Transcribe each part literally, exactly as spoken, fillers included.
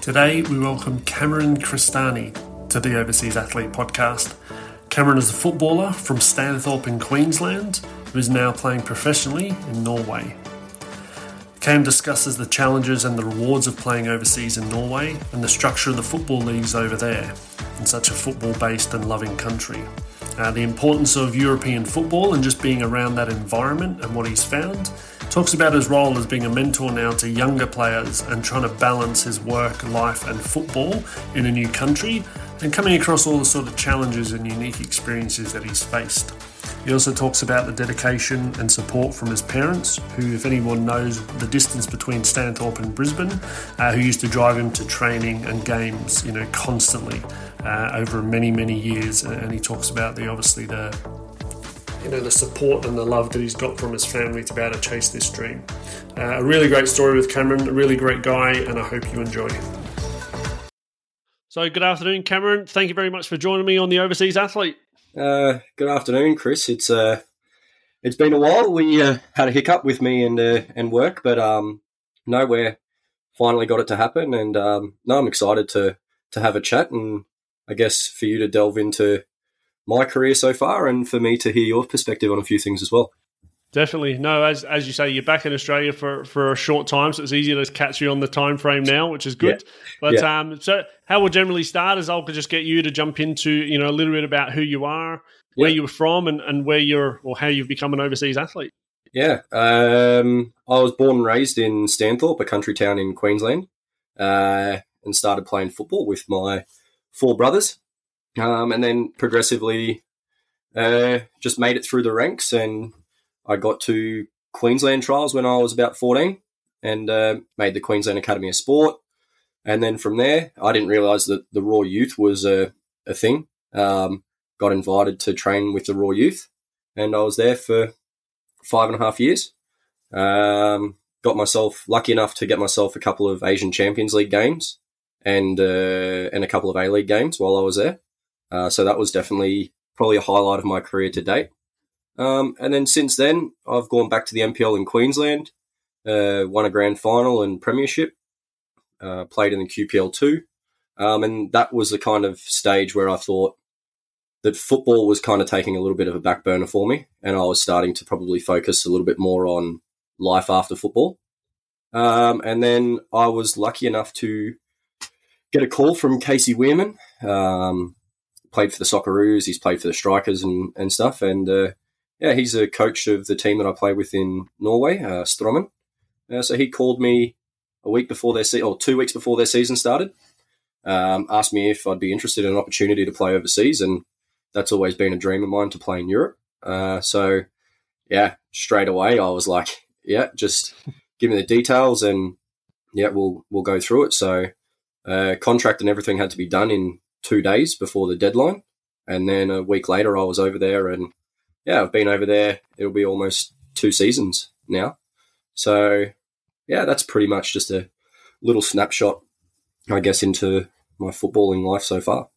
Today we welcome Cameron Cristani to the Overseas Athlete Podcast. Cameron is a footballer from Stanthorpe in Queensland who is now playing professionally in Norway. Cam discusses the challenges and the rewards of playing overseas in Norway and the structure of the football leagues over there in such a football-based and loving country. Uh, the importance of European football and just being around that environment and what he's found. Talks about his role as being a mentor now to younger players and trying to balance his work, life and football in a new country and coming across all the sort of challenges and unique experiences that he's faced. He also talks about the dedication and support from his parents, who, if anyone knows the distance between Stanthorpe and Brisbane, uh, who used to drive him to training and games, you know, constantly uh, over many, many years. And he talks about the obviously the you know the support and the love that he's got from his family to be able to chase this dream. Uh, a really great story with Cameron, a really great guy, and I hope you enjoy. So, good afternoon, Cameron. Thank you very much for joining me on the Overseas Athlete. Uh, good afternoon, Chris. It's uh, it's been a while. We uh, had a hiccup with me and uh, and work, but um, no, we're finally got it to happen, and um, no, I'm excited to to have a chat, and I guess for you to delve into my career so far, and for me to hear your perspective on a few things as well. Definitely. No, as as you say, you're back in Australia for, for a short time, so it's easier to catch you on the time frame now, which is good. Yeah. But yeah. um, so how we'll generally start is I'll just get you to jump into, you know, a little bit about who you are, where yeah. you were from, and, and where you're, or how you've become an overseas athlete. Yeah. Um, I was born and raised in Stanthorpe, a country town in Queensland, uh, and started playing football with my four brothers. Um, and then progressively uh, just made it through the ranks, and I got to Queensland trials when I was about fourteen and uh, made the Queensland Academy of Sport. And then from there, I didn't realise that the Raw Youth was a, a thing. Um, got invited to train with the Raw Youth, and I was there for five and a half years. Um, got myself lucky enough to get myself a couple of Asian Champions League games and uh, and a couple of A-League games while I was there. Uh, so that was definitely probably a highlight of my career to date. Um, and then since then, I've gone back to the M P L in Queensland, uh, won a grand final and premiership, uh, played in the Q P L two. Um, and that was the kind of stage where I thought that football was kind of taking a little bit of a back burner for me, and I was starting to probably focus a little bit more on life after football. Um, and then I was lucky enough to get a call from Casey Weirman. Um, played for the Socceroos, he's played for the Strikers and, and stuff, and uh, yeah, he's a coach of the team that I play with in Norway, uh, Strømmen. Uh, so he called me a week before their se- or two weeks before their season started, um, asked me if I'd be interested in an opportunity to play overseas, and that's always been a dream of mine to play in Europe. Uh, so yeah, straight away I was like, yeah, just give me the details, and yeah, we'll we'll go through it. So uh, contract and everything had to be done in two days before the deadline, and then a week later I was over there, and yeah, I've been over there. It'll be almost two seasons now. So, yeah, that's pretty much just a little snapshot, I guess, into my footballing life so far.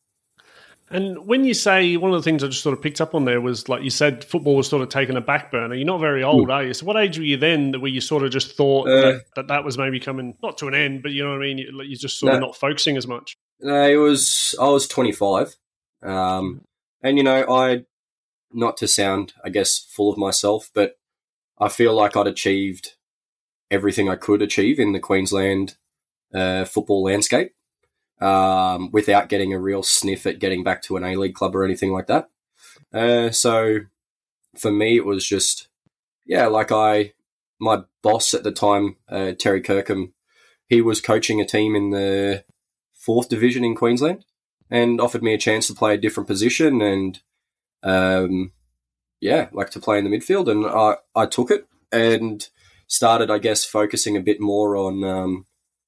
And when you say, one of the things I just sort of picked up on there was, like you said, football was sort of taking a back burner. You're not very old, mm. are you? So what age were you then where you sort of just thought uh, that, that that was maybe coming, not to an end, but you know what I mean? You're just sort no, of not focusing as much. No, it was, I was twenty-five. Um, and, you know, I... Not to sound, I guess, full of myself, but I feel like I'd achieved everything I could achieve in the Queensland uh, football landscape um, without getting a real sniff at getting back to an A-League club or anything like that. Uh, so for me, it was just, yeah, like I, my boss at the time, uh, Terry Kirkham, he was coaching a team in the fourth division in Queensland and offered me a chance to play a different position and Um, yeah, like to play in the midfield, and I, I took it and started, I guess, focusing a bit more on um,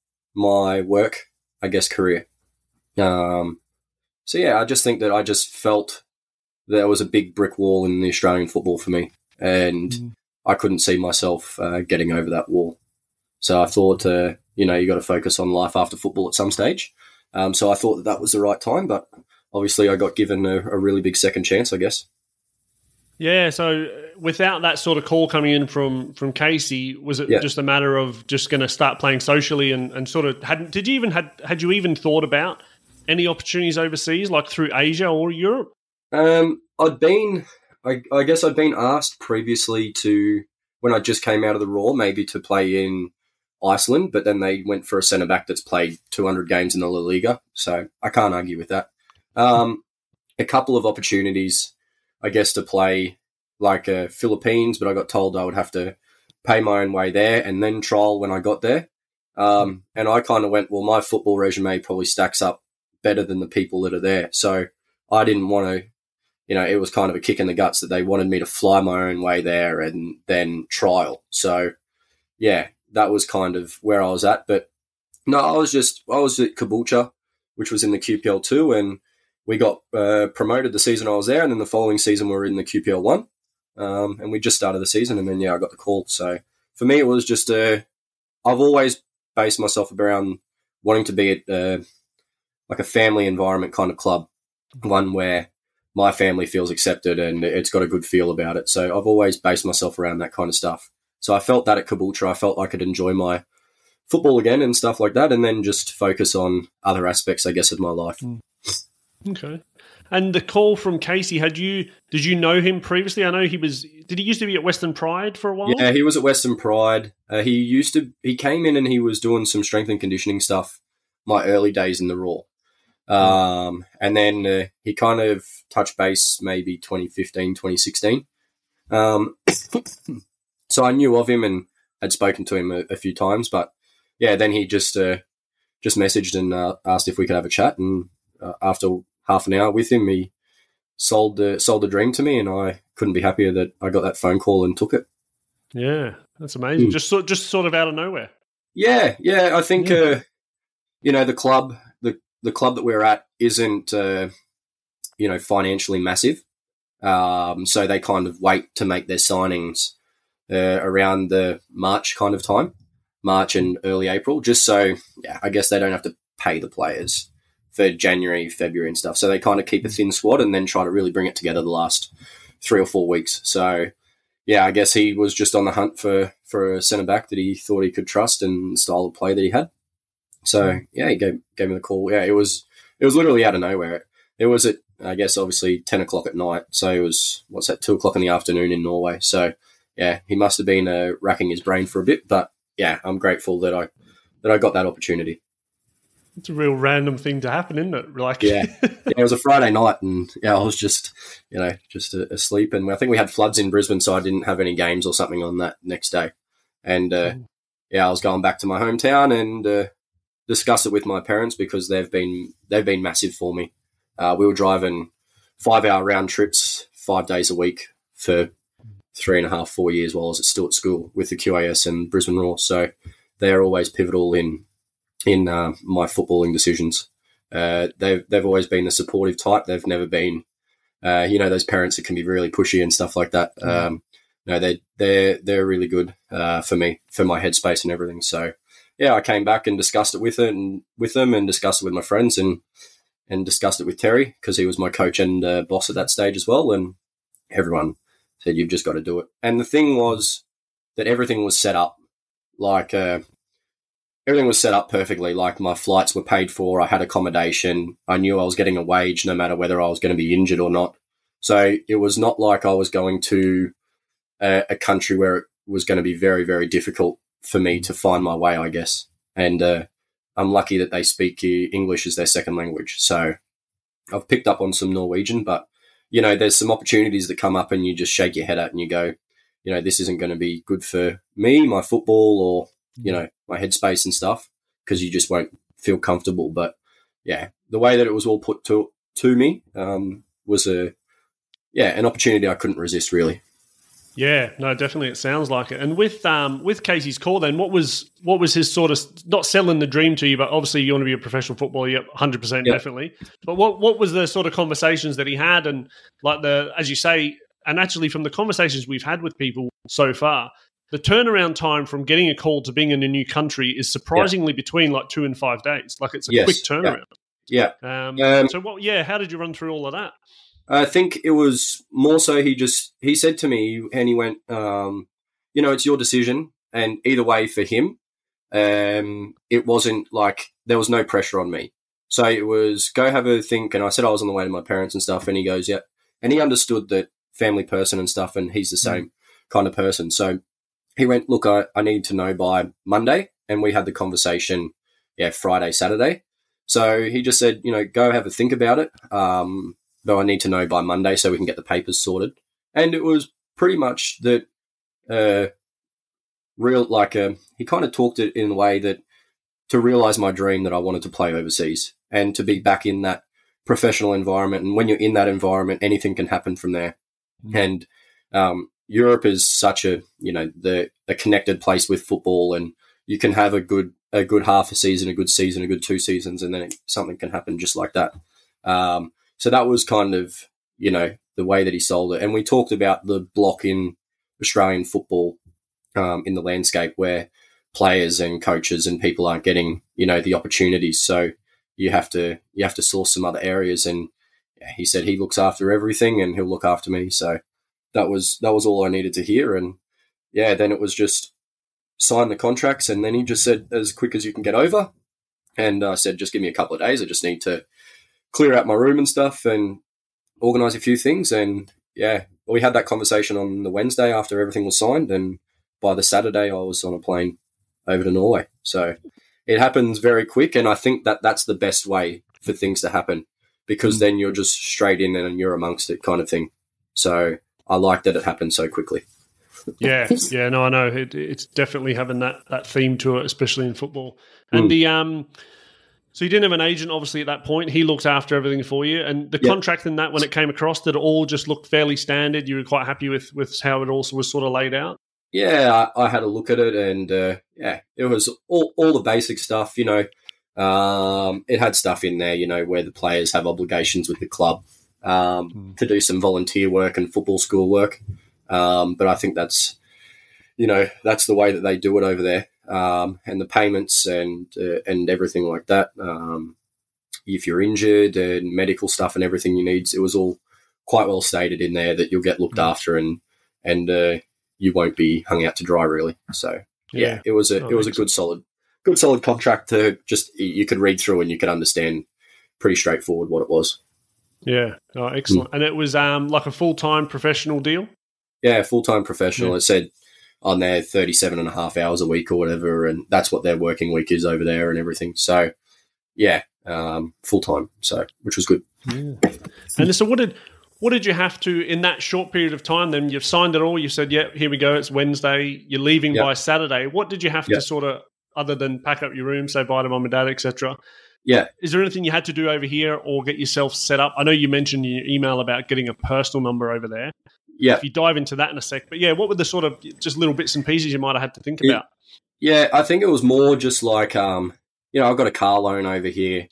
my work, I guess, career. Um, so yeah, I just think that I just felt there was a big brick wall in the Australian football for me, and mm. I couldn't see myself uh, getting over that wall. So I thought, uh, you know, you got to focus on life after football at some stage. Um, so I thought that that was the right time, but obviously I got given a, a really big second chance, I guess. Yeah, so without that sort of call coming in from from Casey, was it Yeah. just a matter of just going to start playing socially and, and sort of hadn't? Did you even had had you even thought about any opportunities overseas, like through Asia or Europe? Um, I'd been, I, I guess I'd been asked previously to, when I just came out of the Raw, maybe to play in Iceland, but then they went for a centre back that's played two hundred games in the La Liga, so I can't argue with that. Um, a couple of opportunities, I guess, to play like uh, Philippines, but I got told I would have to pay my own way there and then trial when I got there. Um, and I kind of went, well, my football resume probably stacks up better than the people that are there. So I didn't want to, you know, it was kind of a kick in the guts that they wanted me to fly my own way there and then trial. So, yeah, that was kind of where I was at. But no, I was just, I was at Caboolture, which was in the Q P L two, and we got uh, promoted the season I was there, and then the following season we were in the Q P L one, um, and we just started the season, and then, yeah, I got the call. So for me, it was just a, I've always based myself around wanting to be at uh, like a family environment kind of club, one where my family feels accepted and it's got a good feel about it. So I've always based myself around that kind of stuff. So I felt that at Caboolture, I felt I could enjoy my football again and stuff like that, and then just focus on other aspects, I guess, of my life. Mm. Okay. And the call from Casey, had you did you know him previously? I know he was. Did he used to be at Western Pride for a while? Yeah, he was at Western Pride. Uh, he used to. He came in and he was doing some strength and conditioning stuff. My early days in the Raw, um, and then uh, he kind of touched base maybe twenty fifteen, twenty sixteen. Um, so I knew of him and had spoken to him a, a few times, but yeah, then he just uh, just messaged and uh, asked if we could have a chat, and uh, after half an hour with him, he sold the sold the dream to me, and I couldn't be happier that I got that phone call and took it. Yeah, that's amazing. Mm. Just sort, just sort of out of nowhere. Yeah, yeah. I think Yeah. uh, you know the club, the the club that we're at isn't uh, you know financially massive, um, so they kind of wait to make their signings uh, around the March kind of time, March and early April, just so yeah, I guess they don't have to pay the players for January, February and stuff. So they kind of keep a thin squad and then try to really bring it together the last three or four weeks. So, yeah, I guess he was just on the hunt for, for a centre-back that he thought he could trust and the style of play that he had. So, yeah, he gave, gave me the call. Yeah, it was it was literally out of nowhere. It was at, I guess, obviously ten o'clock at night. So it was, what's that, two o'clock in the afternoon in Norway. So, yeah, he must have been uh, racking his brain for a bit. But, yeah, I'm grateful that I that I got that opportunity. It's a real random thing to happen, isn't it? Like, yeah. yeah, it was a Friday night, and yeah, I was just, you know, just uh, asleep. And I think we had floods in Brisbane, so I didn't have any games or something on that next day. And uh, Mm. yeah, I was going back to my hometown and uh, discuss it with my parents because they've been they've been massive for me. Uh, we were driving five hour round trips five days a week for three and a half, four years while I was still at school with the Q A S and Brisbane Raw. So they are always pivotal in. in uh, my footballing decisions. Uh, they've, they've always been the supportive type. They've never been, uh, you know, those parents that can be really pushy and stuff like that. Mm. Um, no, they, they're, they're really good uh, for me, for my headspace and everything. So, yeah, I came back and discussed it with it and with them and discussed it with my friends and, and discussed it with Terry because he was my coach and uh, boss at that stage as well. And everyone said, you've just got to do it. And the thing was that everything was set up like, uh, Everything was set up perfectly. Like my flights were paid for. I had accommodation. I knew I was getting a wage no matter whether I was going to be injured or not. So it was not like I was going to a, a country where it was going to be very, very difficult for me to find my way, I guess. And uh, I'm lucky that they speak English as their second language. So I've picked up on some Norwegian, but, you know, there's some opportunities that come up and you just shake your head at and you go, you know, this isn't going to be good for me, my football, or, you know, my headspace and stuff, because you just won't feel comfortable. But yeah, the way that it was all put to to me um, was a yeah an opportunity I couldn't resist, really. Yeah, no, definitely, it sounds like it. And with um with Casey's call, then what was what was his sort of not selling the dream to you, but obviously you want to be a professional footballer, yep, one hundred percent Yep. definitely. But what what was the sort of conversations that he had, and like the as you say, and actually from the conversations we've had with people so far, the turnaround time from getting a call to being in a new country is surprisingly yeah. between like two and five days. Like it's a yes. quick turnaround. Yeah. yeah. Um, um, so what? Yeah. How did you run through all of that? I think it was more so he just, he said to me and he went, um, you know, it's your decision. And either way for him, um, it wasn't like, there was no pressure on me. So it was go have a think. And I said I was on the way to my parents and stuff. And he goes, yeah. And he understood that family person and stuff. And he's the same mm. kind of person. So he went, look, I, I need to know by Monday. And we had the conversation, yeah, Friday, Saturday. So he just said, you know, go have a think about it. Um, though I need to know by Monday so we can get the papers sorted. And it was pretty much that, uh, real, like, uh, he kind of talked it in a way that to realize my dream that I wanted to play overseas and to be back in that professional environment. And when you're in that environment, anything can happen from there. Mm-hmm. And, um, Europe is such a, you know, the, a connected place with football, and you can have a good, a good half a season, a good season, a good two seasons, and then it, something can happen just like that. Um, So that was kind of, you know, the way that he sold it. And we talked about the block in Australian football um, in the landscape where players and coaches and people aren't getting, you know, the opportunities. So you have to you have to source some other areas. And yeah, he said he looks after everything and he'll look after me. So that was that was all I needed to hear. And yeah, then it was just sign the contracts. And then he just said, as quick as you can get over. And I said, just give me a couple of days. I just need to clear out my room and stuff and organise a few things. And yeah, we had that conversation on the Wednesday after everything was signed. And by the Saturday, I was on a plane over to Norway. So it happens very quick. And I think that that's the best way for things to happen, because then you're just straight in and you're amongst it kind of thing. So I like that it happened so quickly. Yeah, yeah, no, I know. It, it's definitely having that, that theme to it, especially in football. And mm. the... um. So you didn't have an agent, obviously, at that point. He looked after everything for you. And the yep. contract in that, when it came across, did it all just look fairly standard? You were quite happy with, with how it also was sort of laid out? Yeah, I, I had a look at it, and uh, yeah, it was all, all the basic stuff, you know. Um, it had stuff in there, you know, where the players have obligations with the club um, mm. to do some volunteer work and football school work. Um, but I think that's, you know, that's the way that they do it over there. Um, and the payments and uh, and everything like that. Um, if you're injured and medical stuff and everything you need, it was all quite well stated in there that you'll get looked mm. after and and uh, you won't be hung out to dry, really. So yeah, yeah it was a oh, it was a good solid good solid contract to just you could read through and you could understand pretty straightforward what it was. Yeah, oh, excellent. Mm. And it was um, like a full time professional deal. Yeah, full time professional. Yeah. It said on there thirty-seven and a half hours a week or whatever, and that's what their working week is over there and everything. So, yeah, um, full-time, so which was good. Yeah. And so what did what did you have to, in that short period of time, then you've signed it all, you said, yeah, here we go, it's Wednesday, you're leaving yep. by Saturday. What did you have yep. to sort of, other than pack up your room, say bye to mum and dad, et cetera? Yeah. Is there anything you had to do over here or get yourself set up? I know you mentioned in your email about getting a personal number over there. Yeah. If you dive into that in a sec. But yeah, what were the sort of just little bits and pieces you might have had to think about? Yeah, I think it was more just like, um, you know, I've got a car loan over here.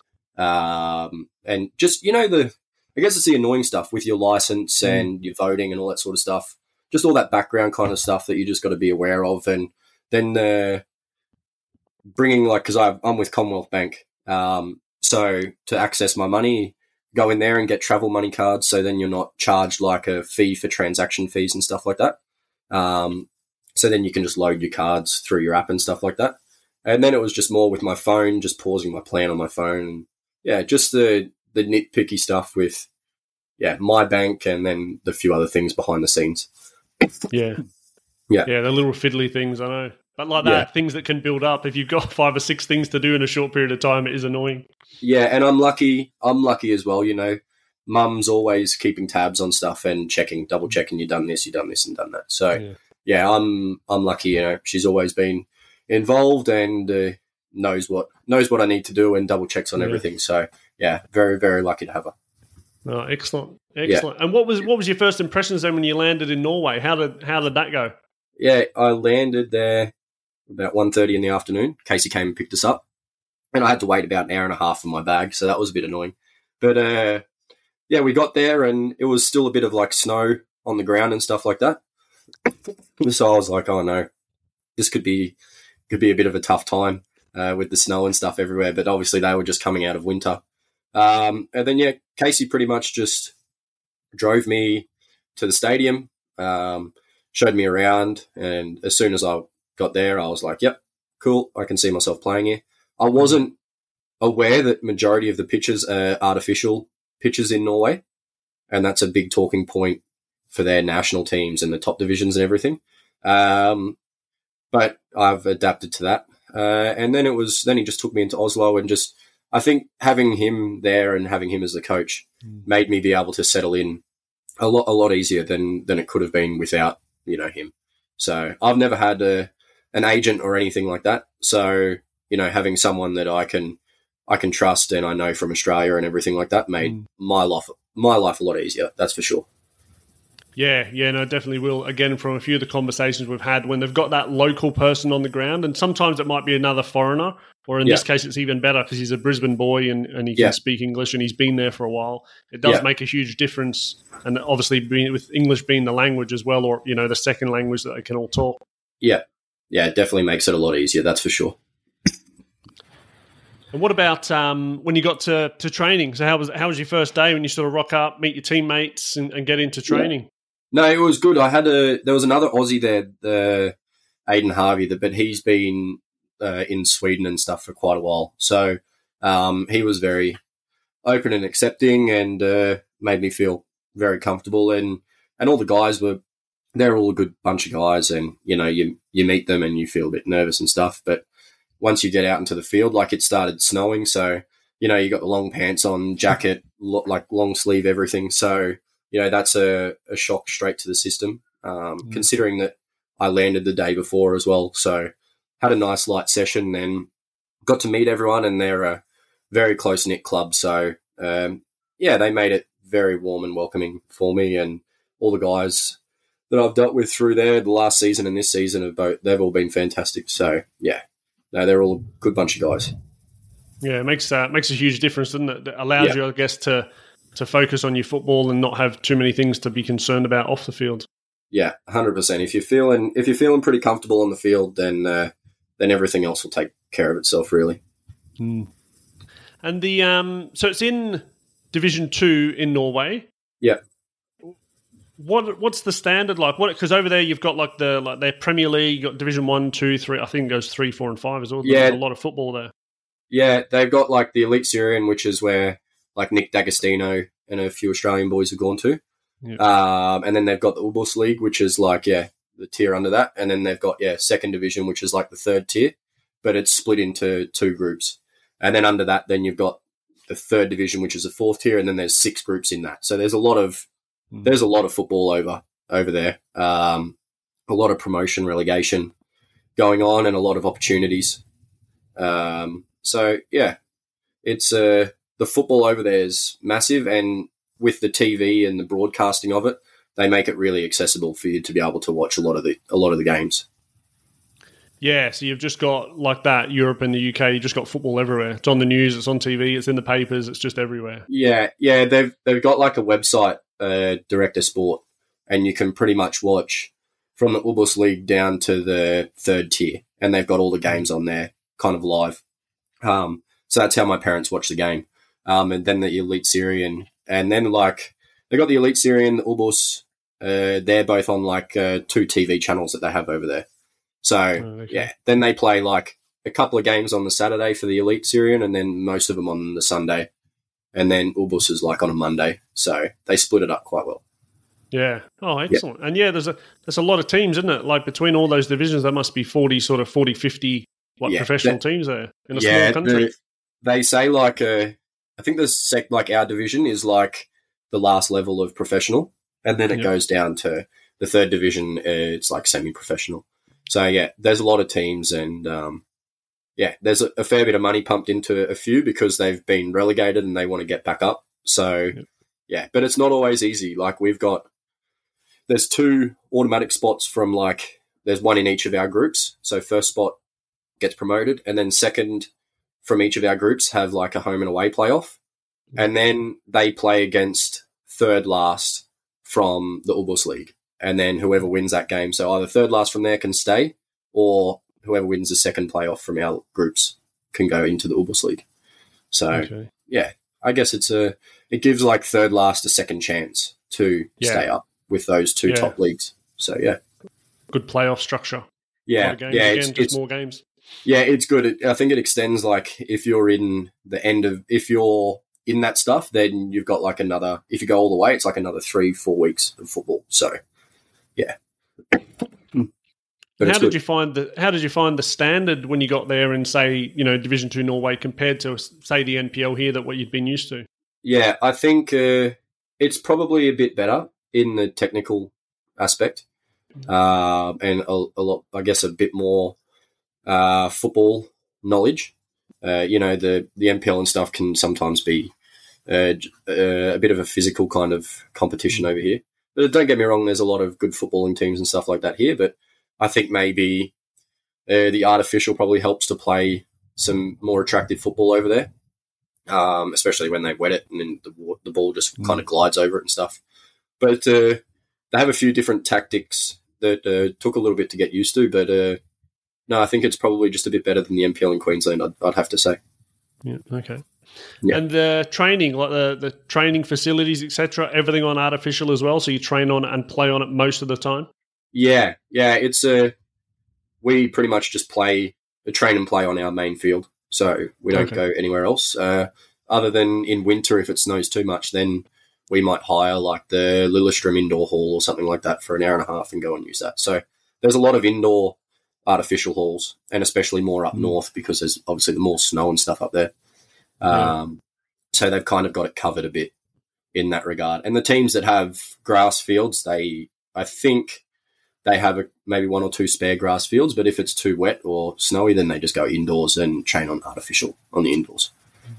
Um, and just, you know, the, I guess it's the annoying stuff with your license mm. and your voting and all that sort of stuff. Just all that background kind of stuff that you just got to be aware of. And then uh, bringing, like, because I'm with Commonwealth Bank. Um, so to access my money, go in there and get travel money cards, so then you're not charged like a fee for transaction fees and stuff like that. Um, so then you can just load your cards through your app and stuff like that. And then it was just more with my phone, just pausing my plan on my phone. And yeah, just the the nitpicky stuff with, yeah, my bank and then the few other things behind the scenes. Yeah. Yeah. Yeah, the little fiddly things, I know. But like that, yeah. things that can build up. If you've got five or six things to do in a short period of time, it is annoying. Yeah, and I'm lucky. I'm lucky as well, you know. Mum's always keeping tabs on stuff and checking, double checking, you've done this, you've done this and done that. So, yeah, yeah I'm I'm lucky, you know. She's always been involved and uh, knows what knows what I need to do and double checks on yeah. everything. So, yeah, very, very lucky to have her. Oh, excellent. Excellent. Yeah. And what was what was your first impressions then when you landed in Norway? How did how did that go? Yeah, I landed there about one thirty in the afternoon. Casey came and picked us up. And I had to wait about an hour and a half for my bag, so that was a bit annoying. But, uh, yeah, we got there and it was still a bit of, like, snow on the ground and stuff like that. So I was like, oh, no, this could be could be a bit of a tough time uh, with the snow and stuff everywhere. But obviously they were just coming out of winter. Um, and then, yeah, Casey pretty much just drove me to the stadium, um, showed me around, and as soon as I got there, I was like, yep, cool, I can see myself playing here. I wasn't aware that majority of the pitches are artificial pitches in Norway, and that's a big talking point for their national teams and the top divisions and everything. Um, but I've adapted to that. Uh, and then it was, then he just took me into Oslo, and just, I think having him there and having him as the coach mm. made me be able to settle in a lot, a lot easier than, than it could have been without, you know, him. So I've never had a, an agent or anything like that. So, you know, having someone that I can, I can trust and I know from Australia and everything like that made mm. my life, my life a lot easier. That's for sure. Yeah, yeah, no, definitely will. Again, from a few of the conversations we've had, when they've got that local person on the ground, and sometimes it might be another foreigner, or in yeah. this case, it's even better because he's a Brisbane boy and, and he can yeah. speak English and he's been there for a while. It does yeah. make a huge difference, and obviously being, with English being the language as well, or, you know, the second language that they can all talk. Yeah, yeah, it definitely makes it a lot easier, that's for sure. And what about um, when you got to, to training? So how was how was your first day when you sort of rock up, meet your teammates, and, and get into training? Yeah. No, it was good. I had a there was another Aussie there, uh, Aidan Harvey, but he's been uh, in Sweden and stuff for quite a while. So um, he was very open and accepting, and uh, made me feel very comfortable. And, and all the guys were they're all a good bunch of guys, and you know you you meet them and you feel a bit nervous and stuff. But once you get out into the field, like it started snowing, so you know you got the long pants on, jacket, lo- like long sleeve, everything. So you know, that's a, a shock straight to the system, um, mm. considering that I landed the day before as well. So had a nice light session and got to meet everyone, and they're a very close-knit club. So, um, yeah, they made it very warm and welcoming for me, and all the guys that I've dealt with through there the last season and this season, have both, they've all been fantastic. So, yeah, no, they're all a good bunch of guys. Yeah, it makes, uh, makes a huge difference, doesn't it? It allows yeah. you, I guess, to... to focus on your football and not have too many things to be concerned about off the field. Yeah, one hundred percent. If you're feeling if you're feeling pretty comfortable on the field, then uh, then everything else will take care of itself, really. Mm. And the um, so it's in Division Two in Norway. Yeah. What what's the standard like? What because over there you've got like the like their Premier League, you've got Division One, Two, Three. I think it goes three, four, and five as well. Yeah, there's a lot of football there. Yeah, they've got like the Elite Syrian, which is where like Nick D'Agostino and a few Australian boys have gone to. Yeah. Um, and then they've got the Ubos League, which is like, yeah, the tier under that. And then they've got, yeah, second division, which is like the third tier, but it's split into two groups. And then under that, then you've got the third division, which is the fourth tier. And then there's six groups in that. So there's a lot of, mm. there's a lot of football over, over there. Um, a lot of promotion, relegation going on, and a lot of opportunities. Um, so yeah, it's, uh, the football over there is massive, and with the T V and the broadcasting of it, they make it really accessible for you to be able to watch a lot of the a lot of the games. Yeah, so you've just got like that Europe and the U K. You just got football everywhere. It's on the news, it's on T V, it's in the papers, it's just everywhere. Yeah, yeah, they've they've got like a website, uh, Director Sport, and you can pretty much watch from the Ubos League down to the third tier, and they've got all the games on there, kind of live. Um, so that's how my parents watch the game. Um, and then the Elite Syrian, and then like they got the Elite Syrian, the Ubos. Uh, they're both on like uh, two T V channels that they have over there. So oh, okay. yeah, then they play like a couple of games on the Saturday for the Elite Syrian, and then most of them on the Sunday, and then Ubos is like on a Monday. So they split it up quite well. Yeah. Oh, excellent. Yeah. And yeah, there's a there's a lot of teams, isn't it? Like between all those divisions, there must be forty, sort of forty, fifty like yeah, professional that, teams there in a yeah, small country. The, they say like a. I think the sec like our division is like the last level of professional, and then it yep. goes down to the third division. Uh, it's like semi-professional. So yeah, there's a lot of teams, and um, yeah, there's a, a fair bit of money pumped into a few because they've been relegated and they want to get back up. So yep. yeah, but it's not always easy. Like we've got there's two automatic spots from like there's one in each of our groups. So first spot gets promoted, and then second from each of our groups have like a home and away playoff, and then they play against third last from the Ubos League, and then whoever wins that game, so either third last from there can stay, or whoever wins the second playoff from our groups can go into the Ubos League. So okay. yeah, I guess it's a it gives like third last a second chance to Yeah. stay up with those two Yeah. top leagues. So yeah, Good playoff structure. A lot yeah, of games yeah. again, It's, just it's more games. yeah, it's good. It, I think it extends like if you're in the end of if you're in that stuff, then you've got like another. If you go all the way, it's like another three, four weeks of football. So yeah. But how it's did good. you find the How did you find the standard when you got there in, say, you know, Division Two Norway compared to, say, the N P L here, that what you'd been used to? Yeah, I think uh, it's probably a bit better in the technical aspect, um, and a, a lot, I guess, a bit more uh, football knowledge. Uh, you know, the the N P L and stuff can sometimes be uh, j- uh, a bit of a physical kind of competition over here. But don't get me wrong, there's a lot of good footballing teams and stuff like that here. But I think maybe uh, the artificial probably helps to play some more attractive football over there. Um, especially when they wet it and then the, wa- the ball just Mm. kind of glides over it and stuff. But uh, they have a few different tactics that uh, took a little bit to get used to. But uh, no, I think it's probably just a bit better than the N P L in Queensland, I'd, I'd have to say. Yeah. Okay. Yeah. And the training, like the, the training facilities, et cetera, everything on artificial as well. So you train on it and play on it most of the time. Yeah, yeah. It's uh, we pretty much just play, train and play on our main field. So we don't Okay. go anywhere else. Uh, other than in winter, if it snows too much, then we might hire like the Lillestrøm Indoor Hall or something like that for an hour and a half and go and use that. So there's a lot of indoor artificial halls, and especially more up Mm. north because there's obviously the more snow and stuff up there. Yeah. Um, so they've kind of got it covered a bit in that regard. And the teams that have grass fields, they, I think they have a, maybe one or two spare grass fields, but if it's too wet or snowy, then they just go indoors and train on artificial on the indoors.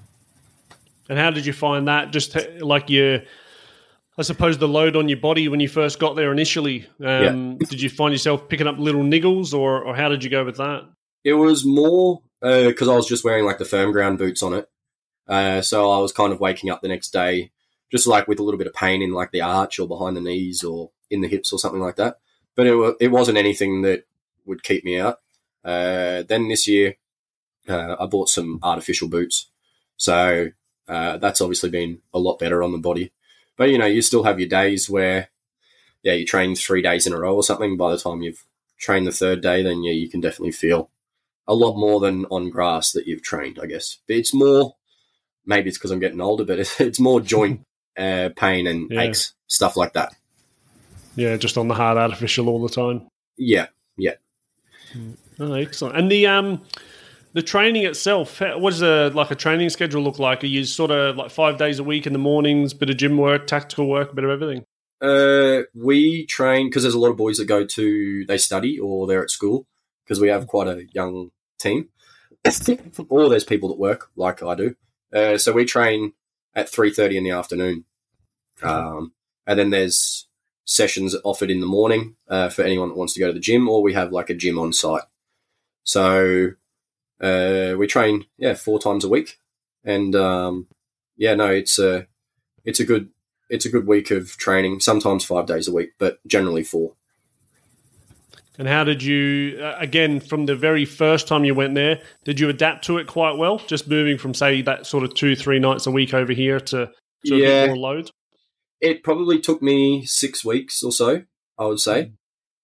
And how did you find that? Just uh, like your, I suppose, the load on your body when you first got there initially. Um, Did you find yourself picking up little niggles, or, or how did you go with that? It was more because I was just wearing like the firm ground boots on it. Uh, so I was kind of waking up the next day just like with a little bit of pain in like the arch or behind the knees or in the hips or something like that. But it, wa- it wasn't anything that would keep me out. Uh, then this year, uh, I bought some artificial boots. So uh, that's obviously been a lot better on the body. But, you know, you still have your days where, yeah, you train three days in a row or something. By the time you've trained the third day, then, yeah, you can definitely feel a lot more than on grass that you've trained, I guess. But it's more, maybe it's because I'm getting older, but it's, it's more joint uh, pain and Yeah. aches, stuff like that. Yeah, just on the hard artificial all the time. Yeah, yeah. Oh, excellent. And the um, the training itself, how- what does a like a training schedule look like? Are you sort of like five days a week in the mornings, bit of gym work, tactical work, a bit of everything? Uh, we train because there's a lot of boys that go to, they study or they're at school because we have quite a young team. Or there's people that work like I do. Uh, so we train at three thirty in the afternoon. Um, and then there's sessions offered in the morning uh, for anyone that wants to go to the gym, or we have like a gym on site. So uh, we train, yeah, four times a week. And um, yeah, no, it's a, it's a good, it's a good week of training, sometimes five days a week, but generally four. And how did you, uh, again, from the very first time you went there, did you adapt to it quite well? Just moving from, say, that sort of two, three nights a week over here to, to a Yeah. bit more load? It probably took me six weeks or so, I would say,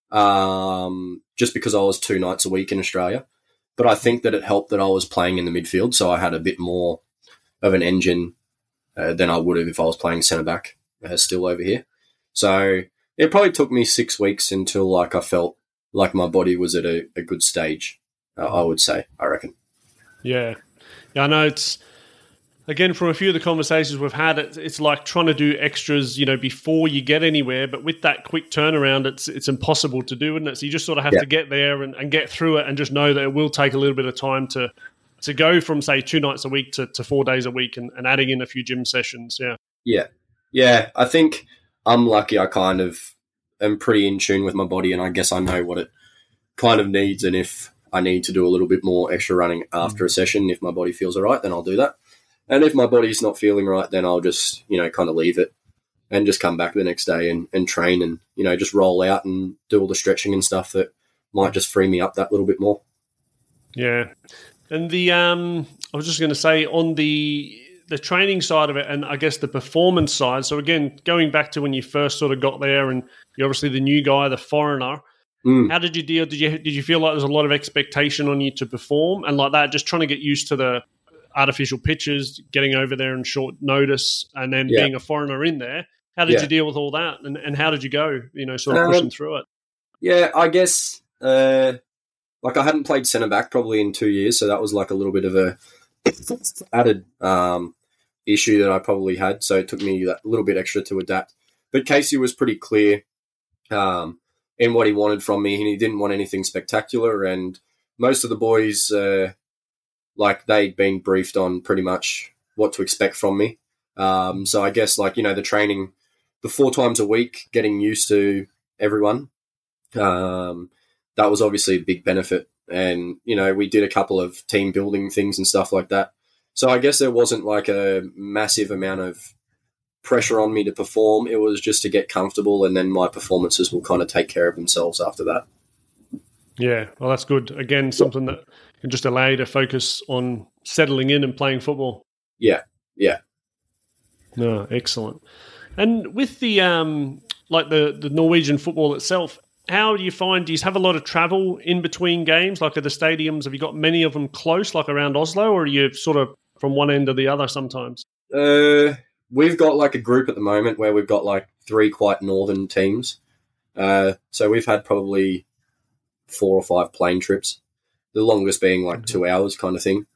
um, just because I was two nights a week in Australia. But I think that it helped that I was playing in the midfield, so I had a bit more of an engine uh, than I would have if I was playing centre back uh, still over here. So it probably took me six weeks until like I felt like my body was at a, a good stage, uh, I would say, I reckon. Yeah. Yeah, I know it's, again, from a few of the conversations we've had, it's, it's like trying to do extras, you know, before you get anywhere. But with that quick turnaround, it's it's impossible to do, isn't it? So you just sort of have Yeah. to get there and, and get through it and just know that it will take a little bit of time to to go from, say, two nights a week to, to four days a week and, and adding in a few gym sessions. Yeah. Yeah. Yeah, I think I'm lucky I kind of am pretty in tune with my body, and I guess I know what it kind of needs, and if I need to do a little bit more extra running after a session, if my body feels all right, then I'll do that. And if my body's not feeling right, then I'll just, you know, kind of leave it and just come back the next day and, and train and, you know, just roll out and do all the stretching and stuff that might just free me up that little bit more. Yeah. And the um, I was just going to say on the the training side of it, and I guess the performance side. So again, going back to when you first sort of got there, and you're obviously the new guy, the foreigner. Mm. How did you deal? Did you did you feel like there's a lot of expectation on you to perform, and like that, just trying to get used to the artificial pitches, getting over there in short notice, and then Yeah. being a foreigner in there? How did Yeah. you deal with all that, and, and how did you go? You know, sort of Um, pushing through it. Yeah, I guess uh, like I hadn't played centre back probably in two years, so that was like a little bit of a added um, issue that I probably had. So it took me that little bit extra to adapt. But Casey was pretty clear um, in what he wanted from me, and he didn't want anything spectacular. And most of the boys, uh, like they'd been briefed on pretty much what to expect from me. Um, so I guess like, you know, the training, the four times a week, getting used to everyone, um, that was obviously a big benefit. And, you know, we did a couple of team building things and stuff like that. So I guess there wasn't like a massive amount of pressure on me to perform. It was just to get comfortable, and then my performances will kind of take care of themselves after that. Yeah, well, that's good. Again, something that can just allow you to focus on settling in and playing football. Yeah, yeah. No, excellent. And with the um, like the, the Norwegian football itself, how do you find? Do you have a lot of travel in between games? Like at the stadiums, have you got many of them close, like around Oslo, or are you sort of from one end to the other sometimes? Uh, we've got like a group at the moment where we've got like three quite northern teams. Uh, so we've had probably four or five plane trips, the longest being like two hours kind of thing.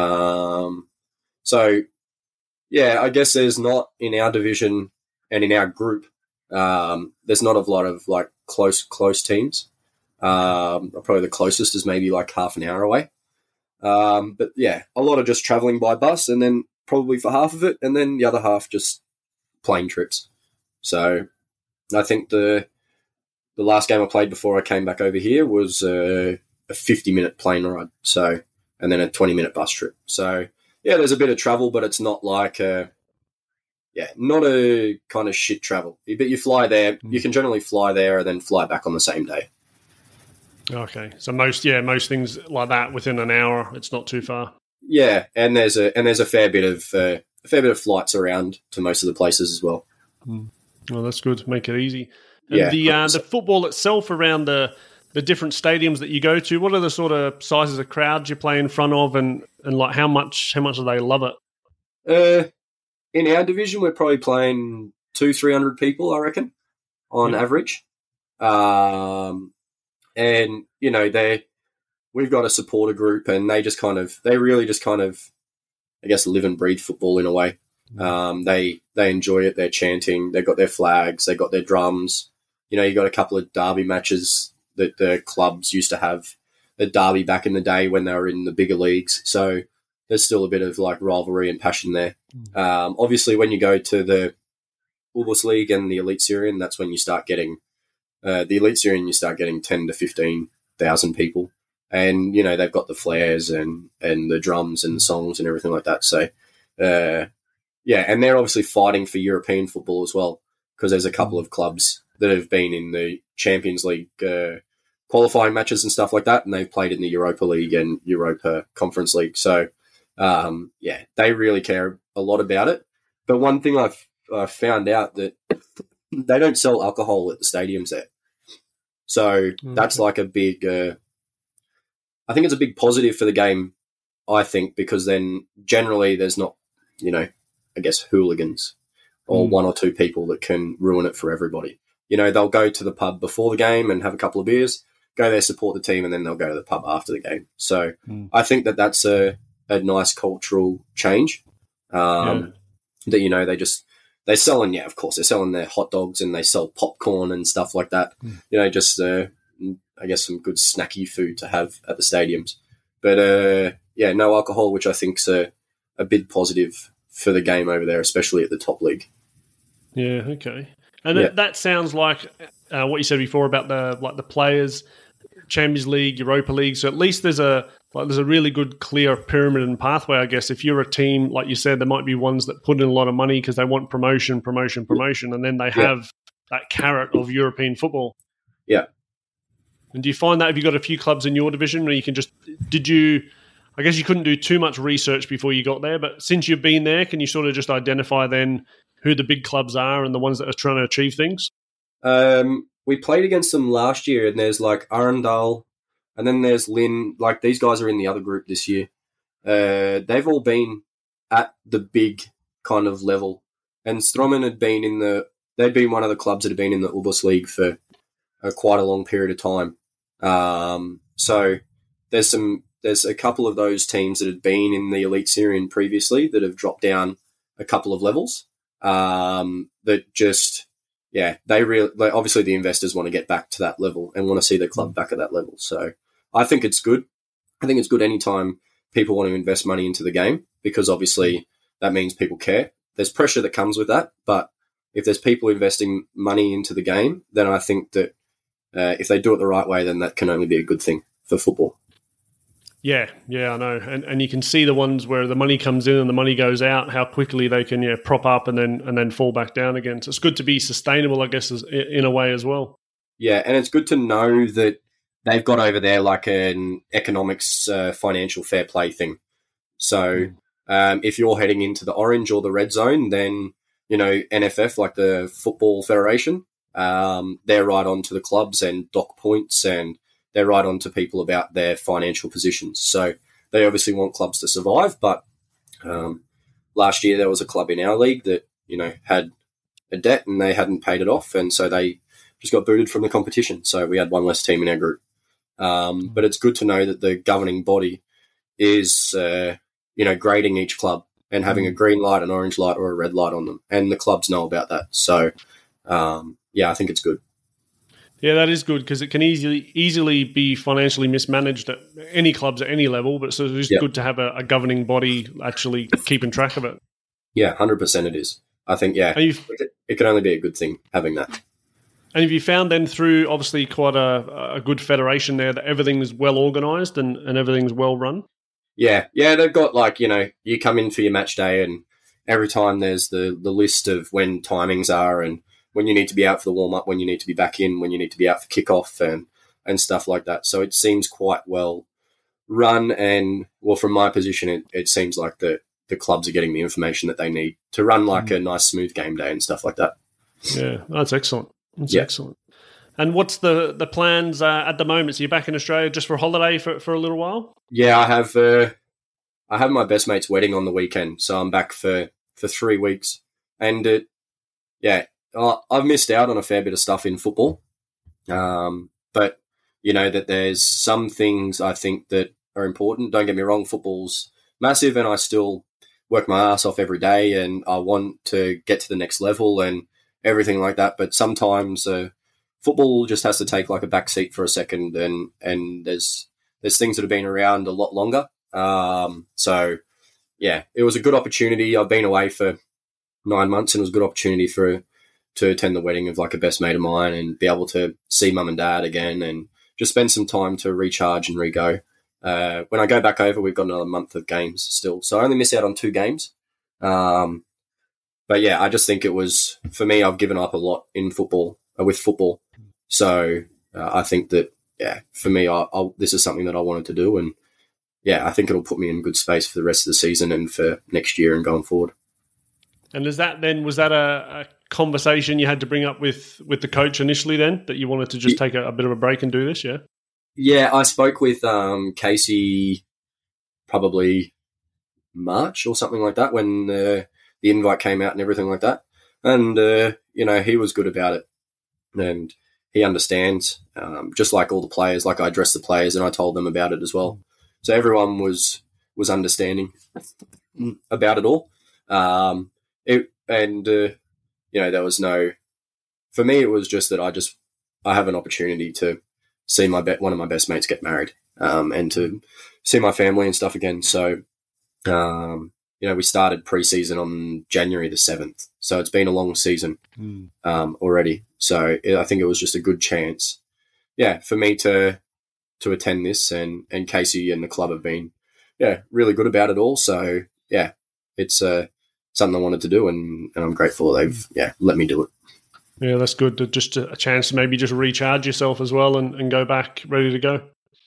Um, so, yeah, I guess there's not in our division and in our group, um, there's not a lot of like close, close teams. Um, probably the closest is maybe like half an hour away. Um, but yeah, a lot of just traveling by bus, and then probably for half of it, and then the other half just plane trips. So I think the the last game I played before I came back over here was uh, a fifty minute plane ride. So, and then a twenty minute bus trip. So yeah, there's a bit of travel, but it's not like a, yeah, not a kind of shit travel. But you fly there, you can generally fly there and then fly back on the same day. Okay, so most yeah most things like that within an hour, it's not too far. Yeah, and there's a and there's a fair bit of uh, a fair bit of flights around to most of the places as well. Mm. Well, that's good. Make it easy. And Yeah, the uh, the football itself around the the different stadiums that you go to, what are the sort of sizes of crowds you play in front of, and, and like how much how much do they love it? Uh, in our division, we're probably playing two three hundred people, I reckon, on Yeah. average. Um, and you know they we've got a supporter group, and they just kind of they really just kind of I guess live and breathe football in a way. Um, they they enjoy it. They're chanting. They've got their flags. They got their drums. You know, you got a couple of derby matches that the clubs used to have. A derby back in the day when they were in the bigger leagues. So there's still a bit of like rivalry and passion there. Um, obviously, when you go to the Ulbus League and the Elite Syrian, that's when you start getting uh, the Elite Syrian. You start getting ten to fifteen thousand people, and you know they've got the flares and and the drums and the songs and everything like that. So. Uh, Yeah, and they're obviously fighting for European football as well, because there's a couple of clubs that have been in the Champions League uh, qualifying matches and stuff like that, and they've played in the Europa League and Europa Conference League. So, um, yeah, they really care a lot about it. But one thing I've, I've found out that they don't sell alcohol at the stadiums there. So Okay. that's like a big, uh, I think it's a big positive for the game, I think, because then generally there's not, you know, I guess hooligans or Mm. one or two people that can ruin it for everybody. You know, they'll go to the pub before the game and have a couple of beers, go there, support the team, and then they'll go to the pub after the game. So Mm. I think that that's a, a nice cultural change. Um, That, you know, they just, they're selling, yeah, of course, they're selling their hot dogs and they sell popcorn and stuff like that. Mm. You know, just, uh, I guess, some good snacky food to have at the stadiums. But, uh, yeah, no alcohol, which I think's a, a big positive for the game over there, especially at the top league. Yeah, okay. And Yeah. that, that sounds like uh, what you said before about the like the players, Champions League, Europa League. So at least there's a like there's a really good, clear pyramid and pathway. I guess if you're a team, like you said, there might be ones that put in a lot of money because they want promotion, promotion, promotion, and then they Yeah. have that carrot of European football. Yeah. And do you find that have you got a few clubs in your division where you can just did you? I guess you couldn't do too much research before you got there, but since you've been there, can you sort of just identify then who the big clubs are and the ones that are trying to achieve things? Um, we played against them last year, and there's like Arundel, and then there's Lynn. Like, these guys are in the other group this year. Uh, they've all been at the big kind of level, and Strommen had been in the. They'd been one of the clubs that had been in the U B U S League for a, quite a long period of time. Um, so there's some. There's a couple of those teams that had been in the Elite Syrian previously that have dropped down a couple of levels. Um, that just, yeah, they really, like, obviously the investors want to get back to that level and want to see their club back at that level. So I think it's good. I think it's good anytime people want to invest money into the game, because obviously that means people care. There's pressure that comes with that, but if there's people investing money into the game, then I think that uh, if they do it the right way, then that can only be a good thing for football. Yeah, yeah, I know. And and you can see the ones where the money comes in and the money goes out, how quickly they can yeah, prop up and then and then fall back down again. So it's good to be sustainable, I guess, as, in a way as well. Yeah, and it's good to know that they've got over there like an economics, uh, financial fair play thing. So mm. um, if you're heading into the orange or the red zone, then, you know, N F F, like the Football Federation, um, they're right on to the clubs and dock points, and they're right on to people about their financial positions. So they obviously want clubs to survive, but um, last year there was a club in our league that, you know, had a debt and they hadn't paid it off, and so they just got booted from the competition. So we had one less team in our group. Um, but it's good to know that the governing body is, uh, you know, grading each club and having a green light, an orange light, or a red light on them, and the clubs know about that. So, um, yeah, I think it's good. Yeah, that is good, because it can easily easily be financially mismanaged at any clubs at any level, but so it's yep. good to have a, a governing body actually keeping track of it. Yeah, one hundred percent it is. I think, yeah, it, it can only be a good thing having that. And have you found then through obviously quite a, a good federation there that everything is well organised and, and everything's well run? Yeah, yeah, they've got like, you know, you come in for your match day and every time there's the, the list of when timings are and when you need to be out for the warm-up, when you need to be back in, when you need to be out for kickoff and, and stuff like that. So it seems quite well run, and, well, from my position, it, it seems like the, the clubs are getting the information that they need to run like mm. a nice, smooth game day and stuff like that. Yeah, that's excellent. That's yeah. excellent. And what's the, the plans uh, at the moment? So you're back in Australia just for a holiday for, for a little while? Yeah, I have uh, I have my best mate's wedding on the weekend, so I'm back for, for three weeks. And, it, yeah, I've missed out on a fair bit of stuff in football, um, but you know that there's some things I think that are important. Don't get me wrong, football's massive, and I still work my ass off every day, and I want to get to the next level and everything like that. But sometimes uh, football just has to take like a back seat for a second, and and there's there's things that have been around a lot longer. Um, so yeah, it was a good opportunity. I've been away for nine months, and it was a good opportunity for. to attend the wedding of like a best mate of mine and be able to see mum and dad again and just spend some time to recharge and re-go. Uh, when I go back over, we've got another month of games still. So I only miss out on two games. Um, but yeah, I just think it was, for me, I've given up a lot in football, uh, with football. So uh, I think that, yeah, for me, I, I'll, this is something that I wanted to do. And yeah, I think it'll put me in good space for the rest of the season and for next year and going forward. And is that then, was that a, a conversation you had to bring up with, with the coach initially then, that you wanted to just take a, a bit of a break and do this, yeah? Yeah, I spoke with um, Casey probably March or something like that when uh, the invite came out and everything like that. And, uh, you know, he was good about it. And he understands, um, just like all the players, like I addressed the players and I told them about it as well. So everyone was was understanding about it all. Um It, and, uh, you know, there was no, for me, it was just that I just, I have an opportunity to see my, be- one of my best mates get married, um, and to see my family and stuff again. So, um, you know, we started preseason on January the seventh. So it's been a long season, mm. um, already. So it, I think it was just a good chance, yeah, for me to, to attend this, and, and Casey and the club have been, yeah, really good about it all. So yeah, it's, uh, something I wanted to do, and, and I'm grateful they've yeah let me do it. Yeah, that's good. Just a chance to maybe just recharge yourself as well and, and go back ready to go.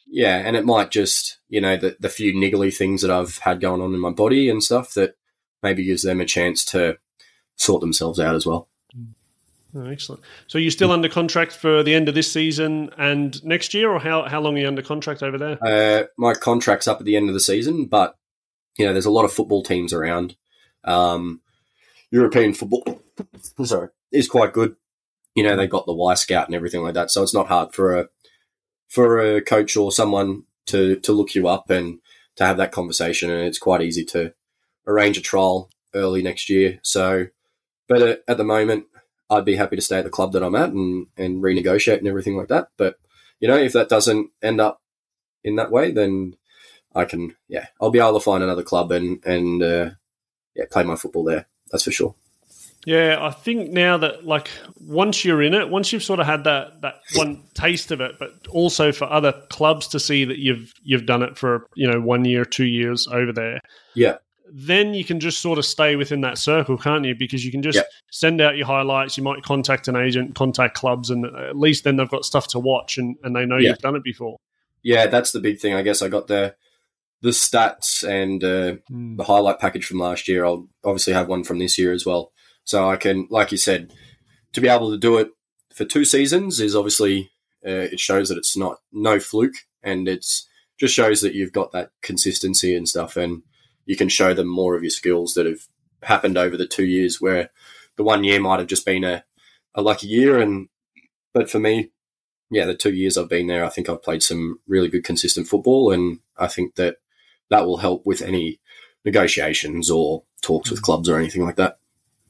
Yeah, and it might just, you know, the, the few niggly things that I've had going on in my body and stuff that maybe gives them a chance to sort themselves out as well. Oh, excellent. So you're still under contract for the end of this season and next year, or how, how long are you under contract over there? Uh, my contract's up at the end of the season, but, you know, there's a lot of football teams around. Um, European football, sorry, is quite good. You know, they've got the Y Scout and everything like that, so it's not hard for a for a coach or someone to, to look you up and to have that conversation, and it's quite easy to arrange a trial early next year. So, but at, at the moment, I'd be happy to stay at the club that I'm at and, and renegotiate and everything like that. But, you know, if that doesn't end up in that way, then I can, yeah, I'll be able to find another club and, and uh, yeah, play my football there. That's for sure. Yeah, I think now that, like, once you're in it, once you've sort of had that, that one taste of it, but also for other clubs to see that you've you've done it for, you know, one year, two years over there. Yeah. Then you can just sort of stay within that circle, can't you? Because you can just yep. send out your highlights. You might contact an agent, contact clubs, and at least then they've got stuff to watch and, and they know yeah. you've done it before. Yeah, that's the big thing. I guess I got the the stats and uh, mm. the highlight package from last year. I'll obviously have one from this year as well. So I can, like you said, to be able to do it for two seasons is obviously, uh, it shows that it's not no fluke, and it's just shows that you've got that consistency and stuff, and you can show them more of your skills that have happened over the two years where the one year might have just been a, a lucky year. And but for me, yeah, the two years I've been there, I think I've played some really good consistent football, and I think that that will help with any negotiations or talks with clubs or anything like that.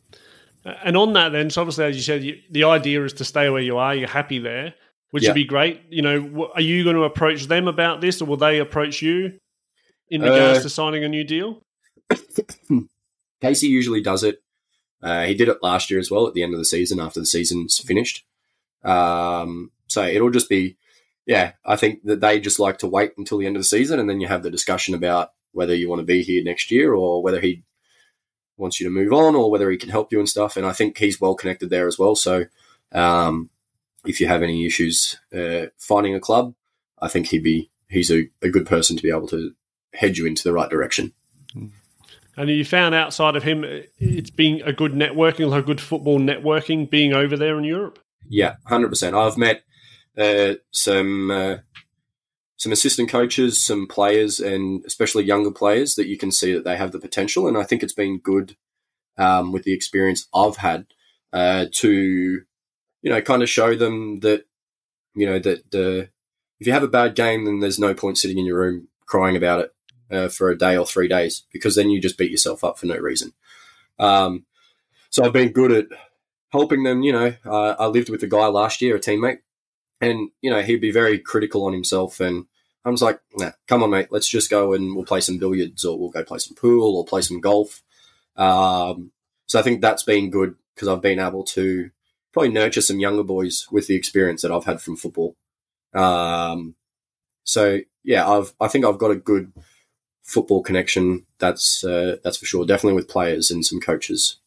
And on that then, so obviously, as you said, you, the idea is to stay where you are. You're happy there, which yeah. would be great. You know, are you going to approach them about this, or will they approach you in regards uh, to signing a new deal? Casey usually does it. Uh, he did it last year as well at the end of the season after the season's finished. Um, so it'll just be, yeah, I think that they just like to wait until the end of the season, and then you have the discussion about whether you want to be here next year or whether he wants you to move on or whether he can help you and stuff. And I think he's well connected there as well. So um, if you have any issues uh, finding a club, I think he'd be he's a, a good person to be able to head you into the right direction. And you found outside of him, it's been a good networking, like a good football networking being over there in Europe? Yeah, one hundred percent. I've met uh, some uh, some assistant coaches, some players, and especially younger players that you can see that they have the potential. And I think it's been good um, with the experience I've had uh, to, you know, kind of show them that, you know, that the, if you have a bad game, then there's no point sitting in your room crying about it uh, for a day or three days, because then you just beat yourself up for no reason. Um, so I've been good at helping them. You know, uh, I lived with a guy last year, a teammate, and, you know, he'd be very critical on himself. And I was like, nah, come on, mate, let's just go and we'll play some billiards, or we'll go play some pool, or play some golf. Um, so I think that's been good, because I've been able to probably nurture some younger boys with the experience that I've had from football. Um, so, yeah, I've I think I've got a good football connection, that's uh, that's for sure, definitely with players and some coaches.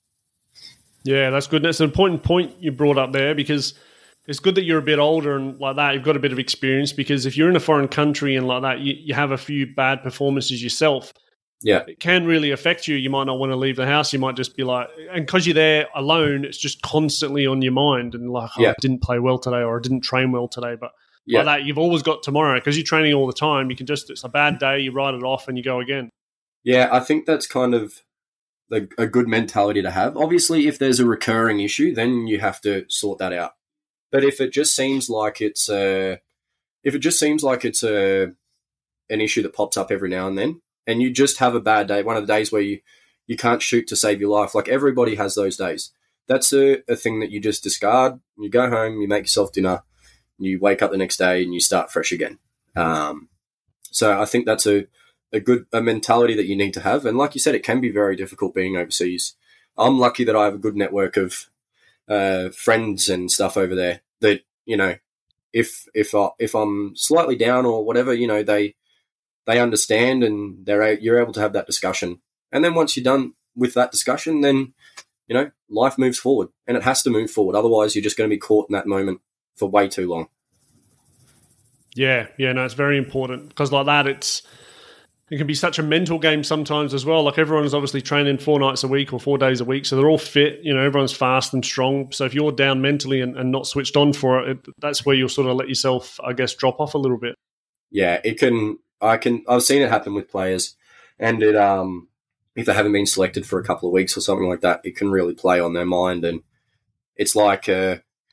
Yeah, that's good. That's an important point you brought up there, because it's good that you're a bit older and like that, you've got a bit of experience, because if you're in a foreign country and like that, you, you have a few bad performances yourself, yeah, it can really affect you. You might not want to leave the house. You might just be like, and because you're there alone, it's just constantly on your mind, and like, oh, yeah. I didn't play well today, or I didn't train well today. But yeah. like that, you've always got tomorrow, because you're training all the time. You can just, it's a bad day, you write it off and you go again. Yeah, I think that's kind of the, a good mentality to have. Obviously, if there's a recurring issue, then you have to sort that out. But if it just seems like it's a, if it just seems like it's a, an issue that pops up every now and then, and you just have a bad day, one of the days where you, you can't shoot to save your life, like everybody has those days. That's a, a thing that you just discard. You go home, you make yourself dinner, you wake up the next day and you start fresh again. Um, so I think that's a, a good a mentality that you need to have. And like you said, it can be very difficult being overseas. I'm lucky that I have a good network of uh, friends and stuff over there that, you know, if if I, if I'm slightly down or whatever, you know, they they understand, and they're you're able to have that discussion. And then once you're done with that discussion, then, you know, life moves forward, and it has to move forward. Otherwise, you're just going to be caught in that moment for way too long. Yeah, yeah, no, it's very important because like that, it's it can be such a mental game sometimes as well. Like everyone's obviously training four nights a week or four days a week, so they're all fit. You know, everyone's fast and strong. So if you're down mentally and, and not switched on for it, it, that's where you'll sort of let yourself, I guess, drop off a little bit. Yeah, it can. I can. I've seen it happen with players, and it um, if they haven't been selected for a couple of weeks or something like that, it can really play on their mind, and it's like uh,